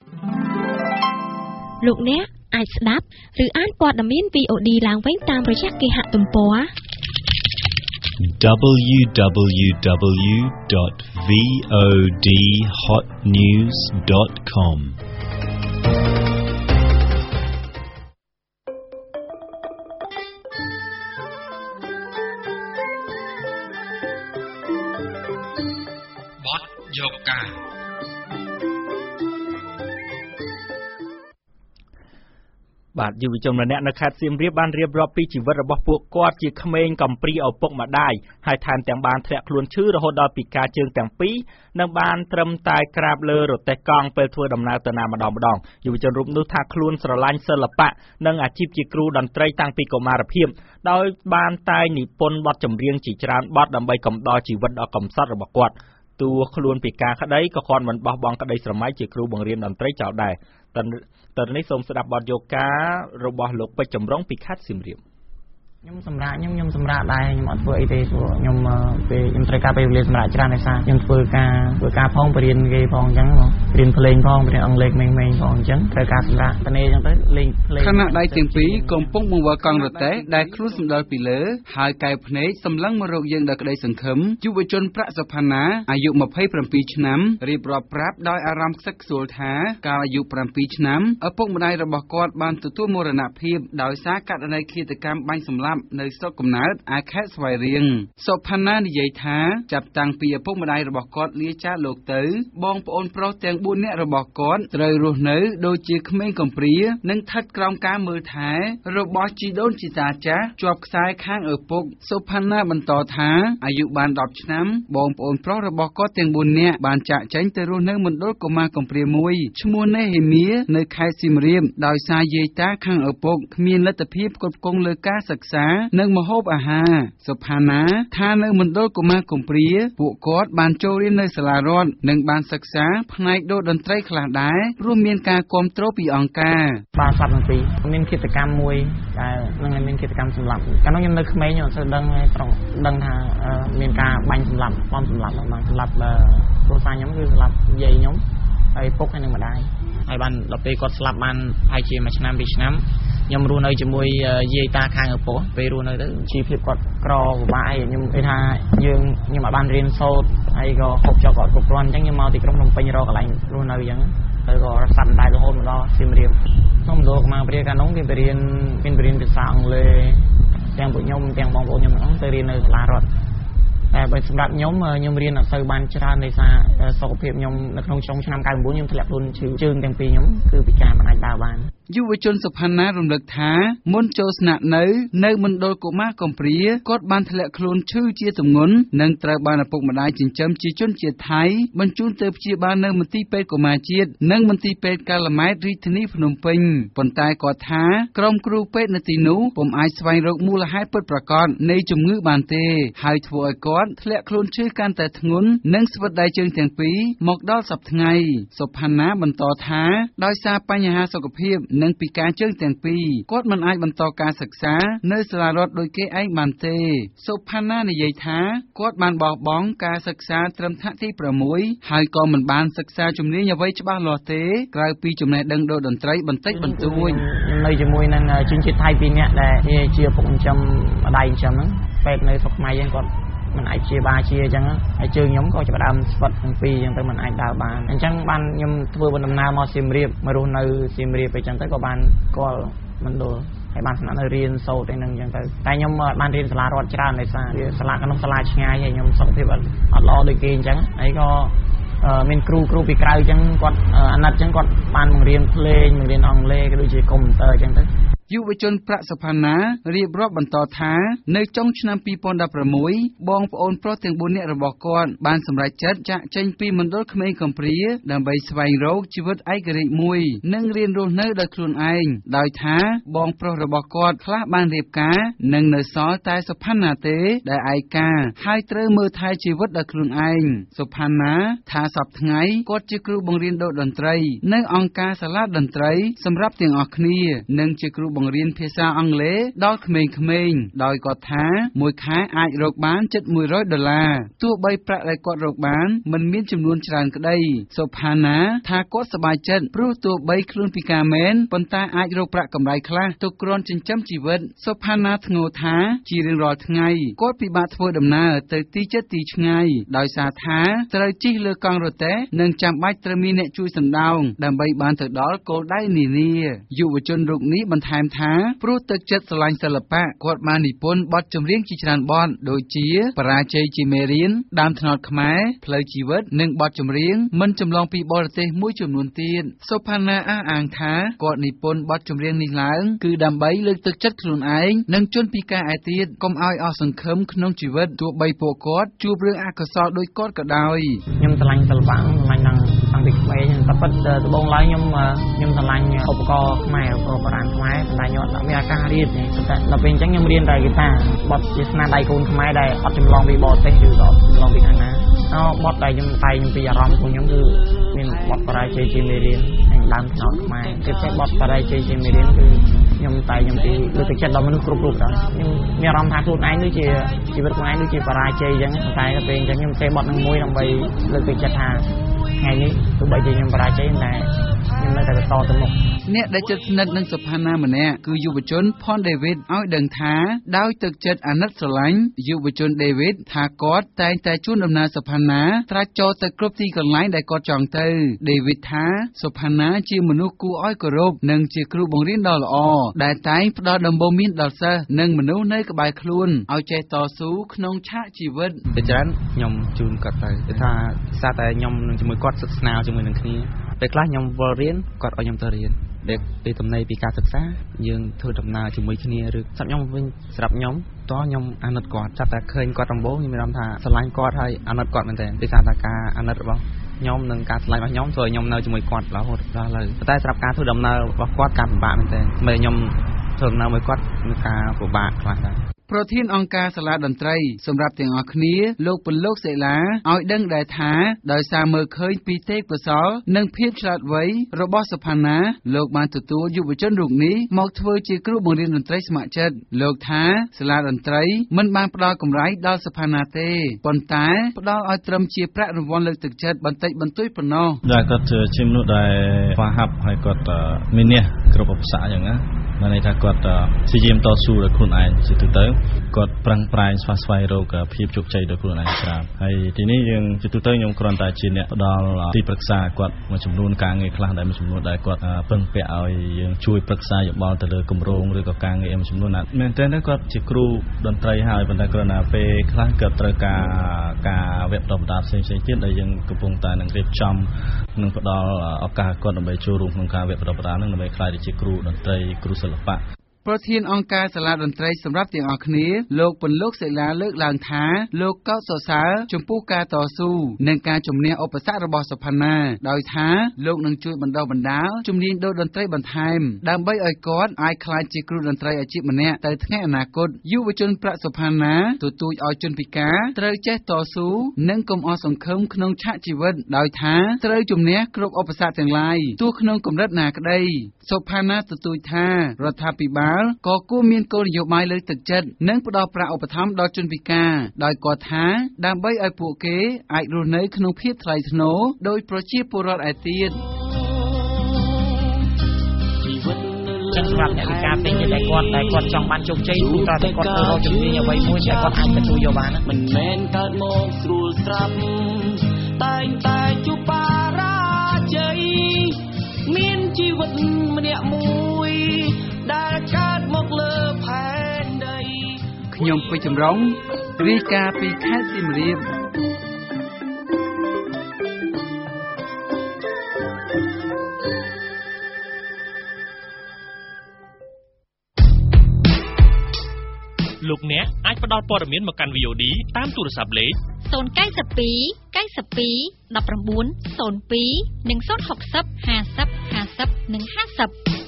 លោកអ្នកអាចស្ដាប់ឬអានព័ត៌មាន វី អូ ឌី ឡើងវិញតាមរយៈគេហទំព័រ double-u double-u double-u dot v o d hot news dot com បទយកការបាទយុវជនម្នាក់នៅខេត្តសៀមរាបបានរៀបរាប់ពីជីវិតរបស់ពួកគាត់ជាក្មេងកំព្រីឪពុកម្ដាយហើយថែមទាំងបានធ្លាក់ខ្លួនឈឺរហូតដល់ពិការជើងទាំងពីរនិងបានត្រឹមតែក្រាបលើរទេះកង់ពេលធ្វើដំណើរទៅណាម្ដងម្ដងយុវជនរូបនោះថាខ្លួនស្រឡាញ់សិល្បៈនិងអាជីពជាគ្រូតន្ត្រីតាំងពីកុមារភាពដោយបានតែនិពន្ធបទចម្រៀងជាច្រើនបទដើម្បីកំដរជីវិតដ៏កំសត់របស់គាត់តួខ្លួនពិការក្តីក៏គាត់មិនបោះបង់ក្តីស្រមៃជាគ្រូបង្រៀនតន្ត្រីចោលដែរតើនេះសូមស្ដាប់បទយកការរបស់លោកពេជ្រចម្រុងពីខេត្តសៀមរាបខ្ញុំសម្រាប់ខ្ញុំខ្ញុំសម្រាប់ដែរខ្ញុំអត់ធ្វើអីទេព្រោះខ្ញុំពេលខ្ញុំត្រូវការពេលវេលាសម្រាប់ច្រើនដោយសារខ្ញុំធ្វើការធ្វើការផងបរៀនគេផងអញ្ចឹងបរៀនភ្លេងផងបរៀនអង់គ្លេសមេងមេងផងអញ្ចឹងត្រូវការសម្រាប់តនេអញ្ចឹងទៅលេងភ្លេងខណៈដៃទាំងពីរកំពុងបង្វិលកង់រទេះដែលខ្លួនសម្ដិលពីលើហើយកែវភ្នែកសម្លឹងមករកយើងដោយក្តីសង្ឃឹមយុវជនប្រាក់សុផាណាអាយុម្ភៃប្រាំពីរឆ្នាំរៀបរាប់ប្រាប់ដោយអារម្មណ៍ខ្សឹកខ្សួលថាកាលអាយុប្រាំពីរឆ្នាំឪពុកម្ដាយរបស់គាត់បានទទួលមរណភាពដោយសារករណីឃាតកម្មបាញ់សម្លាប់នៅស្រុកកំណើតឯខេត្តស្វាយរៀងសុផាណានិយាយថាចាប់តាំងពីឪពុកម្ដាយរបស់គាត់លាចាកលោកទៅបងប្អូនប្រុសទាំងបួននាក់របស់គាត់ត្រូវរស់នៅដូចជាក្មេងកំព្រានិងស្ថិតក្រោមការមើលថែរបស់ជីដូនជីតាចាស់ជាប់ខ្សែខាងឪពុកសុផាណាបន្តថាអាយុបានដប់ឆ្នាំបងប្អូនប្រុសរបស់គាត់ទាំងបួននាក់បានចាកចេញទៅរស់នៅមណ្ឌលកុមារកំព្រាមួយឈ្មោះនេហេមៀនៅខេត្តសៀមរាបដោយសារយាយតាខាងឪពុកគ្មានលទ្ធភាពគ្រប់គ្រងលើការសិក្សានិងម្ហូបអាហារសុផាណាថានៅមណ្ឌលកុមារកំព្រាពួកគាត់បានចូលរៀននៅសាលារដ្ឋនិងបានសិក្សាផ្នែកដូរតន្ត្រីខ្លះដែររួមមានការគាំទ្រពីអង្គការបានស្លាប់ទាំងពីរមានឃាតកម្មមួយដែលនឹងមានឃាតកម្មសម្លាប់កាលនោះខ្ញុំនៅក្មេងខ្ញុំអត់សូវដឹងទេត្រង់ដឹងថាមានការបាញ់សម្លាប់បំសម្លាប់បានសម្លាប់គ្រួសារខ្ញុំគឺសម្លាប់យាយខ្ញុំហើយពុកហើយនិងម្ដាយហើយបានដល់ពេលគាត់ស្លាប់បានហើយជាមួយឆ្នាំពីរឆ្នាំខ្ញុំរស់នៅជាមួយយាយតាខាងឪពុកពេលរស់នៅទៅជីវភាពគាត់ក្រពិបាកឯងខ្ញុំនិយាយថាយើងខ្ញុំអត់បានរៀនសូត្រហើយក៏ហូបចុកគាត់គ្រប់គ្រាន់អញ្ចឹងខ្ញុំមកទីក្រុងភ្នំពេញរកកន្លែងរស់នៅអញ្ចឹងទៅក៏រត់សាប់ដែររហូតមកដល់សៀមរាបខ្ញុំមកមកព្រាកាលនោះគេទៅរៀនមានរៀនភាសាអង់គ្លេសទាំងពួកខ្ញុំទាំងបងប្អូនខ្ញុំហ្នឹងទៅរៀននៅសាលារដ្ឋតែបើសម្រាប់ខ្ញុំខ្ញុំរៀនអត់សូវបានច្រើនដោយសារសុខភាពខ្ញុំនៅក្នុងចុងឆ្នាំ九九ខ្ញុំធ្លាក់ខ្លួនឈឺជើងទាំងពីរខ្ញុំគឺពិការមិនអាចដើរបានយុវជនសុផាណារំលឹកថាមុនចូលស្នាក់នៅនៅមណ្ឌលកុមារកំព្រាគាត់បានធ្លាក់ខ្លួនឈឺជាទម្ងន់និងត្រូវបានឪពុកម្ដាយចិញ្ចឹមជាជនជាតិថៃបញ្ជូនទៅព្យាបាលនៅមន្ទីរពេទ្យកុមារជាតិនិងមន្ទីរពេទ្យកាល់ម៉ែតរាជធានីភ្នំពេញប៉ុន្តែគាត់ថាក្រុមគ្រូពេទ្យនៅទីនោះពុំអាចស្វែងរកមូលហេតុពិតប្រាកដនៃជំងឺបានទេហើយធ្វើឲ្យគាត់ធ្លាក់ខ្លួនឈឺកាន់តែធ្ងន់និងស្វិតដៃជើងទាំងពីរមកដល់សប្តាហ៍ថ្ងៃសុផាណាបន្តថាដោយសារបញ្ហាសុខភាពនិងពិការជើងទាំងពីរគាត់មិនអាចបន្តការសិក្សានៅសាលារដ្ឋដូចគេឯងបានទេសុផាណានិយាយថាគាត់បានបោះបង់ការសិក្សាត្រឹមថ្នាក់ទីប្រាំមួយហើយក៏មិនបានសិក្សាជំនាញអ្វីច្បាស់លាស់ទេក្រៅពីចំណេះដឹងដូចតន្ត្រីបន្តិចបន្តួចនៅជាមួយនឹងជនជាតិថៃពីរនាក់ដែលជាពុកចិញ្ចឹមម្ដាយចិញ្ចឹមហ្នឹងពេទ្យនៅស្រុកខ្មែរយើងគាត់មិនអាចជាបាជាអញ្ចឹងហើយជើងខ្ញុំក៏ចាប់ដើមស្វិតទាំងពីរអញ្ចឹងទៅមិនអាចដើរបានអញ្ចឹងបានខ្ញុំធ្វើដំណើរមកសៀមរាបមករស់នៅសៀមរាបអញ្ចឹងទៅក៏បានស្គាល់មណ្ឌលហើយបានស្នាក់នៅរៀនសូត្រឯហ្នឹងអញ្ចឹងទៅតែខ្ញុំបានរៀនសាលារដ្ឋច្រើនដោយសារសាលាក្នុងសាលាឆ្ងាយហើយខ្ញុំសុខភាពអត់ល្អដូចគេអញ្ចឹងហើយក៏មានគ្រូគ្រូពីក្រៅអញ្ចឹងគាត់អាណិតអញ្ចឹងគាត់បានបង្រៀនភ្លេងបង្រៀនអង់គ្លេសក៏ដូចជាកុំព្យូទ័រអញ្ចឹងទៅយុវជនប្រាក់សុផាណារៀបរាប់បន្តថានៅចុងឆ្នាំពីរពាន់ដប់ប្រាំមួយបងប្អូនប្រុសទាំងបួននាក់របស់គាត់បានសម្រេចចិត្តចាកចេញពីមណ្ឌលក្មេងកំព្រាដើម្បីស្វែងរកជីវិតឯករាជ្យមួយនិងរៀនរស់នៅដោយខ្លួនឯងដោយថាបងប្រុសរបស់គាត់ខ្លះបានរៀបការនិងនៅសល់តែសុផាណាទេដែលឯកាហើយត្រូវមើលថែជីវិតដោយខ្លួនឯងសុផាណាថាសប្តាហ៍ថ្ងៃគាត់ជាគ្រូបង្រៀនតន្ត្រីនៅអង្គការសាលាតន្ត្រីសម្រាប់ទាំងអស់គ្នានិងជាគ្រូបង្រៀនភាសាអង់គ្លេសដល់ក្មេងៗដោយគាត់ថាមួយខែអាចរកបានជិតមួយរយដុល្លារទោះបីប្រាក់ដែលគាត់រកបានមិនមានចំនួនច្រើនក្តីសុផាណាថាគាត់សប្បាយចិត្តព្រោះទោះបីខ្លួនពិការមែនប៉ុន្តែអាចរកប្រាក់កម្រៃខ្លះទុកគ្រាន់ចិញ្ចឹមជីវិតសុផាណាធ្ងរថាជារៀងរាល់ថ្ងៃគាត់ពិបាកធ្វើដំណើរទៅទីជិតទីឆ្ងាយដោយសារថាត្រូវជិះលើកង់រទេះនិងចាំបាច់ត្រូវមានអ្នកជួយសណ្ដោងដើម្បីបានទៅដល់គោលដៅនានាយុវជនរូបនេះបន្ថែមថាព្រោះទឹកចិត្តស្រឡាញ់សិល្បៈគាត់បាននិពន្ធបទចម្រៀងជាច្រើនបទដូចជាបរាជ័យជាមេរៀនដើមត្នោតខ្មែរផ្លូវជីវិតនិងបទចម្រៀងមិនចម្លងពីបរទេសមួយចំនួនទៀតសុផាណាអះអាងថាគាត់និពន្ធបទចម្រៀងនេះឡើងគឺដើម្បីលើកទឹកចិត្តខ្លួនឯងនិងជនពិការឯទៀតកុំឲ្យអស់សង្ឃឹមក្នុងជីវិតទោះបីពួកគាត់ជួបរឿងអកុសលដូចគាត់ក៏ដោយខ្ញុំស្រឡាញ់សិល្បៈស្រឡាញ់ដល់តាំងពីក្មេងតែពិតដំបូងឡើយខ្ញុំខ្ញុំស្រឡាញ់ឧបករណ៍ខ្មែរឧបករណ៍បុរាណខ្មែរតែខ្ញុំអត់មានឱកាសរៀនទេតែដល់ពេលអញ្ចឹងខ្ញុំរៀនតែហ្គីតាបទជាស្នាដៃកូនខ្មែរដែលអត់ចម្លងពីបរទេសឬក៏ចម្លងពីខាងណាអោបទដែលខ្ញុំតែងពីអារម្មណ៍របស់ខ្ញុំគឺមានបទបរាជ័យជាមេរៀននិងដើមត្នោតខ្មែរគឺតែបទបរាជ័យជាមេរៀនគឺខ្ញុំតែខ្ញុំពីលើកទឹកចិត្តដល់មនុស្សគ្រប់រូបដែរខ្ញុំមានអារម្មណ៍ថាខ្លួនឯងដូចជាជីវិតខ្លួនឯងដូចជាបរាជ័យអញ្ចឹងតែដល់ពេលអញ្ចឹងខ្ញុំចេះបទនឹងមួយដើម្បីលើកទឹកចិត្តថាថ្ងៃនេះទោះបីជាខ្ញុំបរាជ័យតែខ្ញុំនៅតែបន្តទៅមុខអ្នកដែលជិតស្និទ្ធនឹងសុផាណាម្នាក់គឺយុវជនផនដេវីតឲ្យដឹងថាដោយទឹកចិត្តអាណិតស្រឡាញ់យុវជនដេវីតថាគាត់តែងតែជូនដំណើរសុផាណាត្រាច់ចូលទៅគ្រប់ទីកន្លែងដែលគាត់ចង់ទៅដេវីតថាសុផាណាជាមនុស្សគួរឲ្យគោរពនិងជាគ្រូបង្រៀនដ៏ល្អដែលតែងផ្ដល់ដំបូន្មានដល់សិស្សនិងមនុស្សនៅក្បែរខ្លួនឲ្យចេះតស៊ូក្នុងឆាកជីវិតតែច្រើនខ្ញុំជូនគាត់ទៅគឺថាសារតែខ្ញុំនឹងជាមួយគាត់សិក្សាជាមួយនឹងគ្នាពេលខ្លះខ្ញុំវល់រៀនគាត់ឲ្យខ្ញុំទៅរៀនដែលពេលតំណែងពីការសិក្សាយើងធ្វើដំណើរជាមួយគ្នាឬសម្រាប់ខ្ញុំវិញសម្រាប់ខ្ញុំតោះខ្ញុំអាណិតគាត់ចាប់តែឃើញគាត់ដំបូងខ្ញុំមានអារម្មណ៍ថាស្រឡាញ់គាត់ហើយអាណិតគាត់មែនទែនដោយសារតែការអាណិតរបស់ខ្ញុំនិងការស្រឡាញ់របស់ខ្ញុំធ្វើឲ្យខ្ញុំនៅជាមួយគាត់រហូតដល់ឥឡូវតែសម្រាប់ការធ្វើដំណើររបស់គាត់ការពិបាកមែនទែនមិនខ្ញុំធ្វើដំណើរមួយគាត់មានការពិបាកខ្លះដែរប្រធានអង្គការសាលាតន្ត្រីសម្រាប់ទាំងអស់គ្នាលោកពលលោកសេឡាឲ្យដឹងដែរថាដោយសារមើលឃើញពីទេពកោសល្យនិងភាពឆ្លាតវៃរបស់សុផាណាលោកបានទទួលយុវជនរូបនេះមកធ្វើជាគ្រូបង្រៀនតន្ត្រីស្ម័គ្រចិត្តលោកថាសាលាតន្ត្រីមិនបានផ្ដល់កម្រៃដល់សុផាណាទេប៉ុន្តែផ្ដល់ឲ្យត្រឹមជាប្រាក់រង្វាន់លើកទឹកចិត្តបន្តិចបន្តួចប៉ុណ្ណោះដែលគាត់ជាមនុស្សដែលស្វាហាប់ហើយគាត់មាននេះគ្រប់ឧបសគ្គយ៉ាងណាបានន័យថាគាត់ព្យាយាមតស៊ូដោយខ្លួនឯងជាទូទៅគាត់ប្រឹងប្រែងស្វះស្វែងរកភាពជោគជ័យដោយខ្លួនឯងច្រើនហើយទីនេះយើងជាទូទៅខ្ញុំគ្រាន់តែជាអ្នកផ្ដល់ទីប្រឹក្សាគាត់មួយចំនួនការងារខ្លះដែលមួយចំនួនដែលគាត់ពឹងពាក់ឲ្យយើងជួយប្រឹក្សាយោបល់ទៅលើគម្រោងឬក៏ការងារមួយចំនួនណាមែនតើគាត់ជាគ្រូតន្ត្រីហើយប៉ុន្តែគ្រាន់តែពេលខ្លះគាត់ត្រូវការការវគ្គបណ្ដុះបណ្ដាលផ្សេងៗទៀតដែលយើងកំពុងតែនឹងរៀបចំនិងផ្ដល់ឱកាសគាត់ដើម្បីចូលរួមក្នុងការវគ្គបណ្ដុះបណ្ដាលនឹងដើម្បីក្លាយទៅជាគ្រូតន្ត្រីគ្រូសិល្បៈប្រធានអង្គការសាលាតន្ត្រីសម្រាប់ទាំងអស់គ្នាលោកពន្លកសិលាលើកឡើងថាលោកកោតសរសើរចំពោះការតស៊ូនិងការជំនះឧបសគ្គរបស់សុផាណាដោយថាលោកនឹងជួយបណ្ដុះបណ្ដាលជំនាញដូរតន្ត្រីបន្ថែមដើម្បីឲ្យគាត់អាចក្លាយជាគ្រូតន្ត្រីអាជីពម្នាក់ទៅថ្ងៃអនាគតយុវជនប្រាក់សុផាណាទទូចឲ្យជនពិការត្រូវចេះតស៊ូនិងកុំអស់សង្ឃឹមក្នុងឆាកជីវិតដោយថាត្រូវជំនះគ្រប់ឧបសគ្គទាំងឡាយទោះក្នុងកម្រិតណាក្តីសុផាណាទទូចថារដ្ឋាភិបាលក៏គួរមានគោលនយោបាយលើកទឹកចិត្តនិងផ្ដល់ប្រាក់ឧបត្ថម្ភដល់ជនពិការដោយគាត់ថាដើម្បីឲ្យពួកគេអាចរស់នៅក្នុងភាពថ្លៃថ្នូរដោយប្រជាពលរដ្ឋឯទៀតចឹងសម្រាប់អ្នកពិការពេញចិត្តតែគាត់តែគាត់ចង់បានជោគជ័យព្រោះតែគាត់ទៅរកជំនាញអ្វីមួយដែលគាត់អាចទទួលយកបានមិនមែនកើតមកស្រួលស្រាប់តែងតែជួបបារាជ័យមានជីវិតម្នាក់មួយដែលកើតមកលើផែនដីខ្ញុំពេជ្រចម្រុងរាយការណ៍ពីខេត្តសៀមរាបលោកអ្នកអាចផ្ដល់ព័ត៌មានមកកាន់ វី អូ ឌី តាមទូរស័ព្ទលេខศูนย์ เก้า สอง เก้า สอง หนึ่ง เก้า ศูนย์ สอง និង ศูนย์ หก ศูนย์ ห้า ศูนย์ ห้า ศูนย์ និង ห้าสิบ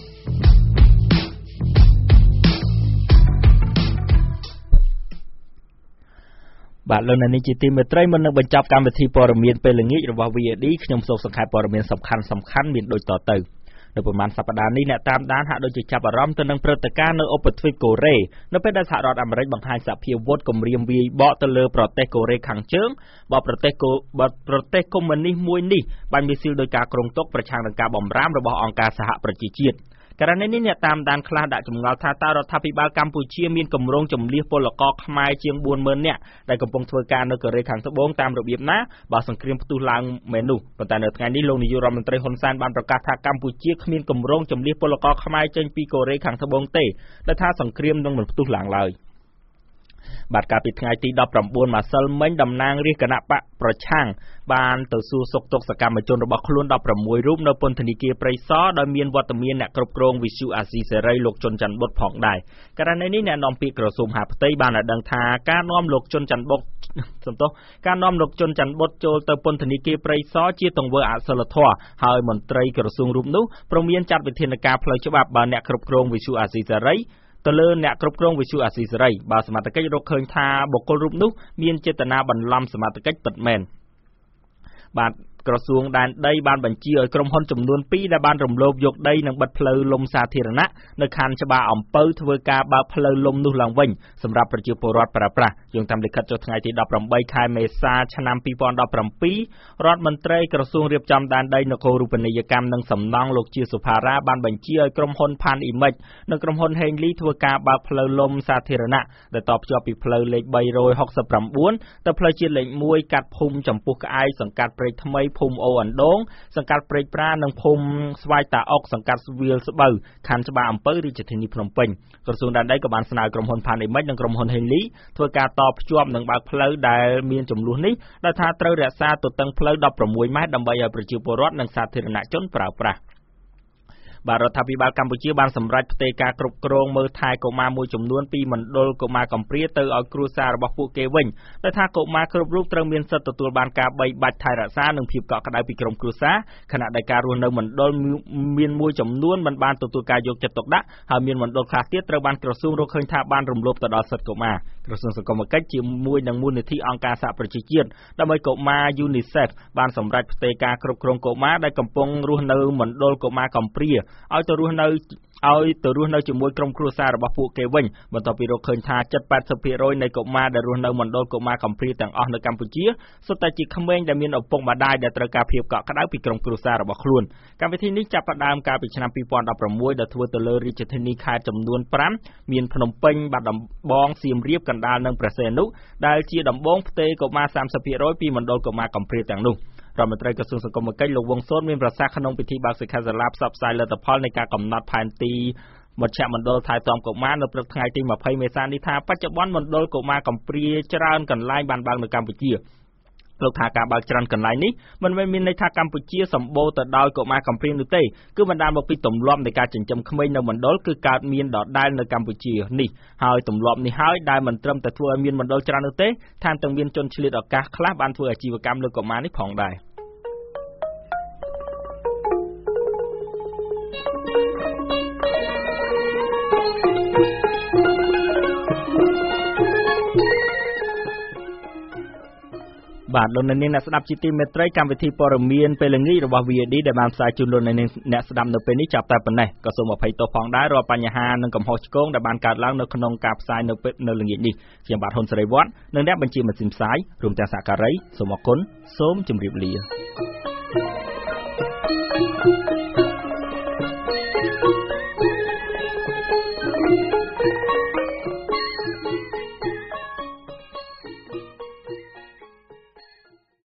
បាទលោកអ្នកនាងជាទីមេត្រីមុននឹងបញ្ចប់កម្មវិធីព័ត៌មានពេលល្ងាចរបស់ វី អូ ឌី ខ្ញុំសូមសង្ខេបព័ត៌មានសំខាន់សំខាន់មានដូចតទៅនៅប្រមាណសប្តាហ៍នេះអ្នកតាមដានហាក់ដូចជាចាប់អារម្មណ៍ទៅនឹងព្រឹត្តិការណ៍នៅឧបទ្វីបកូរ៉េនៅពេលដែលសហរដ្ឋអាមេរិកបង្ហាញសភាវុធគម្រាមវាយបកទៅលើប្រទេសកូរ៉េខាងជើងបើប្រទេសកូបើប្រទេសកុម្មុយនីសមួយនេះបានមីស៊ីលដោយការគ្រងទុកប្រឆាំងនឹងការបំរាមរបស់អង្គការសហប្រជាជាតិករណីនេះអ្នកតាមដានខ្លះដាក់ចម្ងល់ថាតើរដ្ឋាភិបាលកម្ពុជាមានគម្រោងជំនះពលករខ្មែរជាង bốn mươi នាក់ដែលកំពុងធ្វើការនៅកូរ៉េខាងត្បូងតាមរបៀបណាបើសង្គ្រាមផ្ទុះឡើងមែននោះប៉ុន្តែនៅថ្ងៃនេះលោកនាយករដ្ឋមន្ត្រីហ៊ុនសែនបានប្រកាសថាកម្ពុជាគ្មានគម្រោងជំនះពលករខ្មែរចេញពីកូរ៉េខាងត្បូងទេដែលថាសង្គ្រាមនឹងមិនផ្ទុះឡើងឡើយបាទកាលពីថ្ងៃទីដប់ប្រាំបួនម្សិលមិញតំណាងរាជគណៈបកប្រឆាំងបានទៅសួរសុខទុក្ខសកម្មជនរបស់ខ្លួនដប់ប្រាំមួយរូបនៅពន្ធនាគារព្រៃសរដោយមានវត្តមានអ្នកគ្រប់គ្រងវិទ្យុអាស៊ីសេរីលោកជុនច័ន្ទបុត្រផងដែរករណីនេះអ្នកនាំពាក្យក្រសួងមហាផ្ទៃបានឲ្យដឹងថាការនាំលោកជុនច័ន្ទបុត្រសំទោសការនាំលោកជុនច័ន្ទបុត្រចូលទៅពន្ធនាគារព្រៃសរជាទង្វើអសិលធម៌ហើយមន្ត្រីក្រសួងរូបនោះព្រមមានចាត់វិធានការផ្លូវច្បាប់បើអ្នកគ្រប់គ្រងវិទ្យុអាស៊ីសេរីទៅលើអ្នកគ្រប់គ្រងវិទ្យុអាស៊ីសេរីបើសមត្ថកិច្ចរកឃើញថាបុគ្គលរូបនោះមានចេតនាបន្លំសមត្ថកិច្ចពិតមែនបាទក្រសួងដែនដីបានបញ្ជាឲ្យក្រុមហ៊ុនចំនួនពីរដែលបានរំលោភយកដីនិងបិទផ្លូវលំសាធារណៈនៅខណ្ឌច្បារអំពៅធ្វើការបើកផ្លូវលំនោះឡើងវិញសម្រាប់ប្រជាពលរដ្ឋប្រើប្រាស់យោងតាមលិខិតចុះថ្ងៃទីដប់ប្រាំបីខែមេសាឆ្នាំពីរពាន់ដប់ប្រាំពីររដ្ឋមន្ត្រីក្រសួងរៀបចំដែនដីនគររូបនីយកម្មនិងសំណង់លោកជាសុផារ៉ាបានបញ្ជាឲ្យក្រុមហ៊ុនផានអ៊ីមិចនិងក្រុមហ៊ុនហេងលីធ្វើការបើកផ្លូវលំសាធារណៈដែលតភ្ជាប់ពីផ្លូវលេខបីរយហុកសិបប្រាំបួនទៅផ្លូវជាតិលេខមួយកាត់ភូមិចំពោះក្អែកសង្កាត់ព្រែកថ្មីភូមិអូអណ្ដូងសង្កាត់ព្រែកប្រានិងភូមិស្វាយតាអុកសង្កាត់វាលស្បូវខណ្ឌច្បារអំពៅរាជធានីភ្នំពេញក្រសួងដែនដីក៏បានស្នើក្រុមហ៊ុនផានអ៊ីមិចនិងក្រុមហ៊ុនហេងលីធ្វើការតភ្ជាប់និងបើកផ្លូវដែលមានចំនួននេះដោយថាត្រូវរក្សាទទឹងផ្លូវដប់ប្រាំមួយម៉ែត្រដើម្បីឲ្យប្រជាពលរដ្ឋនិងសាធារណជនប្រើប្រាស់បាទរដ្ឋាភិបាលកម្ពុជាបានសម្រេចផ្ទេរការគ្រប់គ្រងមើលថែកុមារមួយចំនួនពីមណ្ឌលកុមារកំព្រាទៅឲ្យគ្រួសាររបស់ពួកគេវិញដោយថាកុមារគ្រប់រូបត្រូវមានសិទ្ធិទទួលបានការបីបាច់ថែរក្សានិងភាពកក់ក្ដៅពីក្រុមគ្រួសារខណៈដែលការរស់នៅមណ្ឌលមានមួយចំនួនមិនបានទទួលការយកចិត្តទុកដាក់ហើយមានមណ្ឌលខ្លះទៀតត្រូវបានក្រសួងរកឃើញថាបានរំលោភទៅដល់សិទ្ធិកុមារក្រសួងសង្គមគិច្ចជាមួយនឹងមូលនិធិអង្គការសហប្រជាជាតិដើម្បីកុមារ UNICEF បានសម្រេចផ្ទេរការគ្រប់គ្រងកុមារដែលកំពុងរស់នៅមណ្ឌលកុមារកំព្រាឲ្យទៅរស់នៅឲ្យទៅរស់នៅជាមួយក្រុមគ្រួសាររបស់ពួកគេវិញបន្ទាប់ពីរកឃើញថាជិត 八十ភាគរយ នៃកុមារដែលរស់នៅមណ្ឌលកុមារកំព្រាទាំងអស់នៅកម្ពុជាសុទ្ធតែជាក្មេងដែលមានឪពុកម្ដាយដែលត្រូវការភាពកក់ក្ដៅពីក្រុមគ្រួសាររបស់ខ្លួនកម្មវិធីនេះចាប់ផ្ដើមកាលពីឆ្នាំពីរពាន់ដប់ប្រាំមួយដែលធ្វើទៅលើរាជធានីខេត្តចំនួនប្រាំមានភ្នំពេញបាត់ដំបងសៀមរាបកណ្ដាលនិងព្រះសីហនុដែលជាដំបងផ្ទេរកុមារ សាមសិបភាគរយ ពីមណ្ឌលកុមារកំព្រាទាំងនោះរដ្ឋមន្ត្រីក្រសួងសង្គមគិច្ចលោកវង្សសូនមានប្រសាសន៍ក្នុងពិធីបើកសិក្ខាសាលាផ្សព្វផ្សាយលទ្ធផលនៃការកំណត់ផែនទីមជ្ឈមណ្ឌលថែទាំកុមារនៅព្រឹកថ្ងៃទីยี่สิบមេសានេះថាបច្ចុប្បន្នមណ្ឌលកុមារកំព្រាច្រើនកន្លែងបានបើកនៅកម្ពុជាលោកថាការបើកច្រើនកន្លែងនេះមិនមែនមានន័យថាកម្ពុជាសម្បូរទៅដោយកុមារកំព្រានោះទេគឺបណ្ដាលមកពីទម្លាប់នៃការចិញ្ចឹមក្មេងនៅមណ្ឌលគឺកើតមានដដែលនៅកម្ពុជានេះហើយទម្លាប់នេះហើយដែលមិនត្រឹមតែធ្វើឲ្យមានមណ្ឌលច្រើននោះទេថែមទាំងមានជនឆ្លៀតឱកាសខ្លះបានធ្វើអាជីវកម្មលើកុមារនេះផងដែរបាទលោកអ្នកនាងអ្នកស្ដាប់ជាទីមេត្រីកម្មវិធីព័ត៌មានពេលល្ងាចរបស់ វី អូ ឌី ដែលបានផ្សាយជូនលោកអ្នកនាងអ្នកស្ដាប់នៅពេលនេះចាប់តែប៉ុណ្ណេះក៏សូមអភ័យទោសផងដែររាល់បញ្ហានិងកំហុសឆ្គងដែលបានកើតឡើងនៅក្នុងការផ្សាយនៅពេលនៅល្ងាចនេះខ្ញុំបាទហ៊ុនសេរីវត្តនិងអ្នកបញ្ជាម៉ាស៊ីនផ្សាយរួមទាំងសហការីសូមអរគុណសូមជម្រាបលា